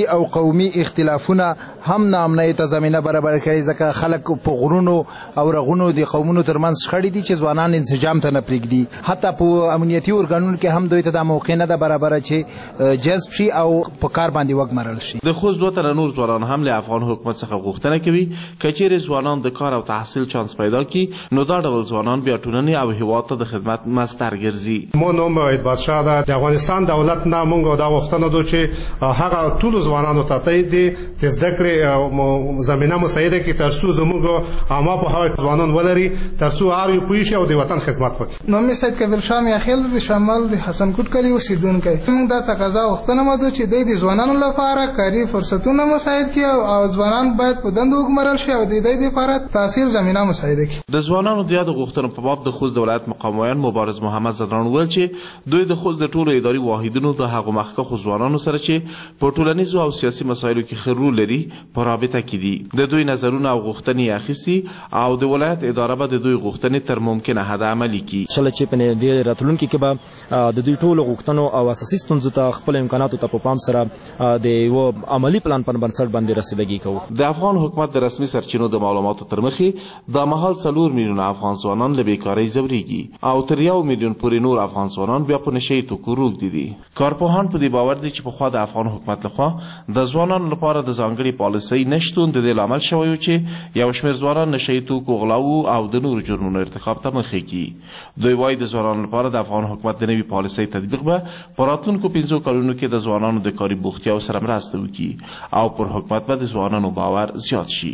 او قومي اختلافونه هم ناامنۍ ته زمینه برابر کړي ځکه خلک په غرونو او رغونو د قومونو ترمنځ شخړې دي چې ځوانان انسجام ته نه پرېږدي. حتی په امنیتي ارګانونو کې هم دوی ته دا موقع نه ده برابره چې جذب شي او په کار باندې وګمارل شي. د خوست 2 تنه نور ځوانان هم له افغان حکومت څخه غوښتنه کوي که چیرې ځوانان د کار او تحصیل چانس پیدا کړي نو دا ډول ځوانان بیا ټولنې او هیواد ته د خدمت مستر ګرځي. مو نوم وحید بادشاه ده. د افغانستان دولت نه موږ دا غوښتنه ده چې هغه ټول ځوانانو ته د زده کړې زمینه مساعده کړي تر څو زموږ عامه پوهاوی ځوانان ولري تر څو هر یو پوه شي او د وطن خدمت وکړي. نوم سید کبیر شاه میاخیل د شمال د حسن کوټ کلی اوسیدونکی. موږ دا تقاضا غوښتنه مده چې د ځوانانو لپاره کاري فرصتونه مساعد کړي او ځوانان باید په دندو وګمارل شي او د دې لپاره تاثیر زمینه مساعده کړي. د ځوانانو د یاد غوښتنو په باب د خوست د ولایت مقام مبارز محمد زدران ویل چې دوی د خوست د ټولو اداري واحدونو د هغو مخکښو ځوانانو سره چې په ټولنیزو او سیاسي مسایلو کې ښه رول لري په رابطه کې دي. د دوی نظرونه او غوښتنې اخیستي او د ولایت اداره به د دوی غوښتنې تر ممکنه حده عملي کړي. شله چې په دې راتلونکي کې به د دوی ټولو غوښتنو او اساسي ستونزو ته خپل امکاناتو ته په پام سره د یو عملي پلان پر بنسټ باندې رسیدګي کوو. د افغان حکومت د رسمي سرچینو د معلوماتو تر مخې دا مهال 4 میلیونه افغان ځوانان له بیکارۍ ځورېږي او تر 1 میلیون پورې نور افغان ځوانان بیا په نشهیي توکو روږدي دي. کارپوهان په دې باور دي چې پخوا د افغان حکومت لخوا د ځوانانو لپاره د ځانګړې پالیسۍ نشتون د دې لامل شوی و چې یو شمېر ځوانان نشهیي توکو غلاو او د نورو جرمونو ارتکاب ته مخې کړي. دوی وایي د ځوانانو لپاره د افغان حکومت د نوي پالیسۍ تطبیق به په راتلونکو 15 کلونو کې د ځوانانو د کاري بوختیاو سره مرسته وکړي او پر حکومت به د ځوانانو باور زیات شي.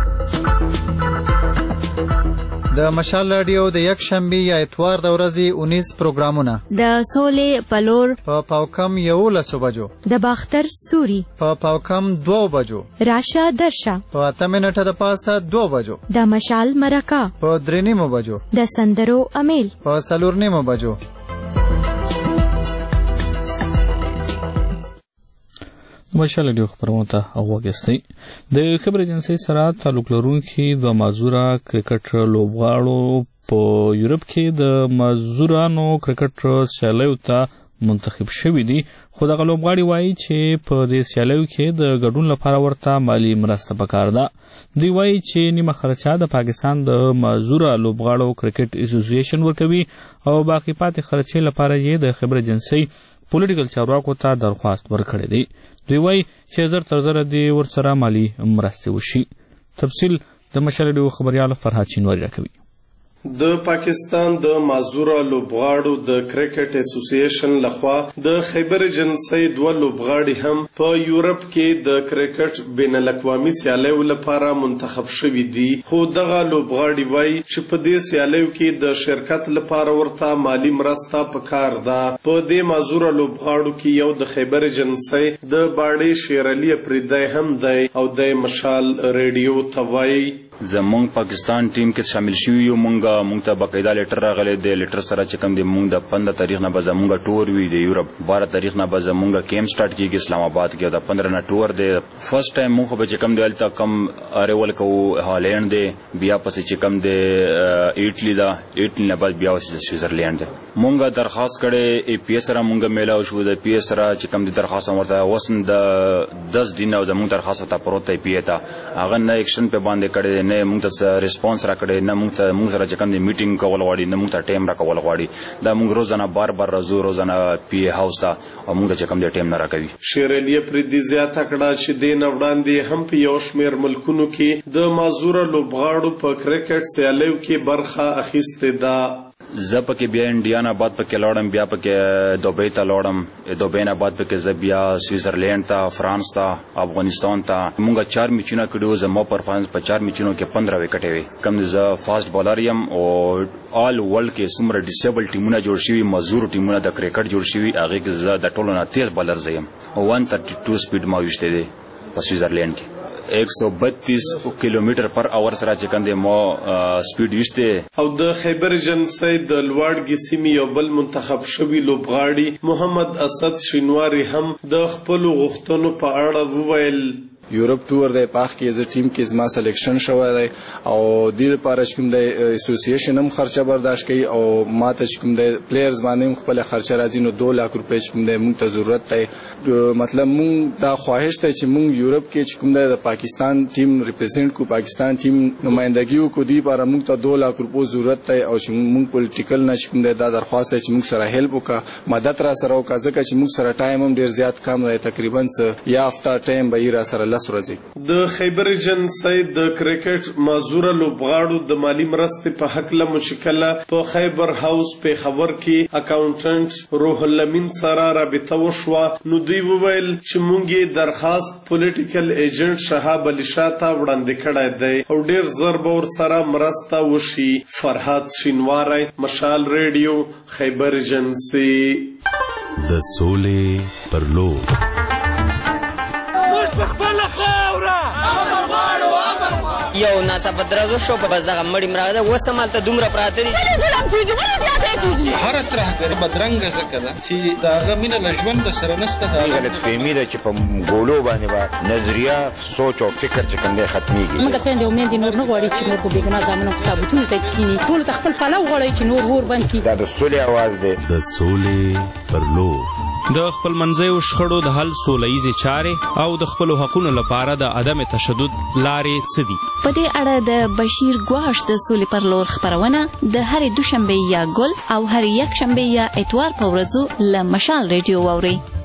د مشال رادیو د یک شنبه یا اتوار د ورځې 19 پروګرامونه د سولې پلور په پاوکم 11 بجو، د باختر ستوري په پاوکم 2 بجو، راشه درشه په 8 منټه د پاسه 2 بجو، د مشال مرکه په 3 بجو، د سندرو امیل په 4 بجو. مشال رادیو خبرونه ته اوګستي د خبر ایجنسی سره تعلق لرونکي د مازورا کرکټ لوبغاړو په یورپ کې د مازورانو کرکټ سیالیو ته منتخب شوي دي، خو دغه لوبغاړي وایي چې په دې سیالیو کې د ګډون لپاره ورته مالی مرسته پکار ده. دوی وایي چې نیمه خرچه د پاکستان د مازورا لوبغاړو کرکټ اسوسییشن ورکوي او باقي پاتې خرچې لپاره یې د خبر ایجنسی پولیټیکل چارواکو ته درخواست ورکړی دی. دوی وایي چې زر تر زره دې ورسره مالي مرستې وشي. تفصیل د مشال رادیو خبریال فرهاد چینواری راکوي. د پاکستان د مازورا لوبغاړو د کرکټ اسوسییشن لخوا د خیبر ایجنسی 2 لوبغاړي هم په یورپ کې د کرکټ بین الاقوامي سیالیو لپاره منتخب شوي دي، خو دغه لوبغاړي وایي چې په دې سیالیو کې د شرکت لپاره ورته مالی مرسته پکار ده. په دې مازورا لوبغاړو کې یو د خیبر ایجنسی د باړې شیر علي افریدی هم دی او د مشال رادیو ته وایي زمونږ پاکستان ټیم کې شامل شوي یو. مونږ ته باقاعده لیټر راغلی دی. لیټر سره چې کوم دی مونږ د 15 تاریخ نه به زمونږ ټور وي د یورپ، 12 تاریخ نه به زمونږ کیمپ سٹارټ کیږي اسلام آباد کې، د 15 نه ټور دی. فرست ټایم مونږ به چې کوم دی هلته کم اریول کوو هالینډ دی، بیا پسې چې کوم دی ایټلی ده، ایټلی نه بعد بیا سویزرلینډ دی. مونږ درخواست کړی ای پی ایس سره مونږ میلاو شو. د پی ایس سره چې کوم دی درخواست ورته اوس د 10 دن او زمونږ درخواست ته پروت ای پی ای ته هغه نه ایکشن په باندې کړی نه مونږ ته ریسپانس راکړی نه مونږ سره چې کوم دی میټینګ کول غواړي نه مونږ ته ټایم راکول غواړي. دا مونږ روزانه بار راځو روزانه پی ای هاوس ته او مونږ چې کوم دی ټایم نه راکوي. شیر علي افریدي زیاته کړه چې دې نه وړاندې هم په یو شمېر ملکونو کې د مازورا لوبغاړو په کرکټ سیالیو کې برخه اخیستې ده. زه پکې بیا انډیان آباد پکې لاړم، بیا پکې دوبۍ ته لاړم، دوبۍ نه بعد پکې زه بیا سویزرلینډ ته، فرانس ته، افغانستان ته. مونږ 4 میچونه کړي، زما پرفارمنس په 4 میچونو کې 15 وکټې وي. کوم زه فاست بالر یم او آل ورلد کې څومره ډیسیبل ټیمونه جوړ شوي، مزور ټیمونه د کرکټ جوړ شوي، هغې کې زه د ټولو نه تیز بالر زه یم. 132 سپیډ ما ویشتی دی په سویزرلینډ کې. 132 کیلومتر پر اور سره چې کوم دی مو سپیډ وشته. او د خیبر ایجنسی د لوړګي سیمې یو بل منتخب شوی لوبغاړي محمد اسد شینواری هم د خپل غوښتنو په اړه وویل. یورپ ټور دی پاخ کې ز ټیم کې زما سلیکشن شوی دی او د لپاره چې کوم دی اسوسییشن هم خرچه برداشت کوي او ماته چې کوم دی پلیئرز باندې خپل خرچه راځي نو 2 لک روپۍ چې کوم دی موږ ته ضرورت دی مطلب موږ دا خواهش دی چې موږ یورپ کې چې کوم دی د پاکستان ټیم ریپرزینټ کو پاکستان ټیم نمائندګي کو دی لپاره موږ ته 2 لک روپۍ ضرورت دی او چې موږ پولیټیکل نه چې کوم دی دا درخواست دی چې موږ سره هیلپ وکړه مدد را سره وکړه ځکه چې موږ سره ټایم هم ډیر زیات کم دی تقریبا یا هفته ټایم به را سره 10 ورځې د خیبر ایجنسی د کرکټ معذوره لوبغاړو د مالی مرستې په حق له مشکله په خیبر هاوس په خبر کې اکاونټنټ روح الامین سره رابطه وشوه نو دوی وویل چې موږ درخواست پولیټیکل ایجنټ شهاب علي شاه ته وړاندې کړی دی او ډیر زر به ورسره مرسته وشي. فرهاد شینواری، مشال ریډیو، خیبر ایجنسی. د سولې پر لور یو ناڅاپه درز وشو په بس دغه مړی مراغله اوس هم هلته دومره پراته دي هره ترهګري بدرنګه ځکه ده چې د هغه مینه له ژونده سره نشته غلطفهمي ده چې په ګولو باندې به نظریه سوچ او فکر چې کوم دی ختمیږي موږ خویندې او میندې نور نه غواړي چې نور په بېګناه زامنو په تابوتونو ته کښېني ټولو ته خپل پلو غواړئ چې نور اور بند کړي دا د سولې اواز دی د سولې پر لور د خپل منځیو شخړو د حل سوله ییزې چارې او د خپلو حقونو لپاره د عدم تشدد لارې څه دي؟ په دې اړه د بشیر ګواش د سولې پر لور خپرونه د هرې دوشنبې یا ګل او هرې یکشنبې یا اتوار په ورځو له مشال ریډیو واورئ.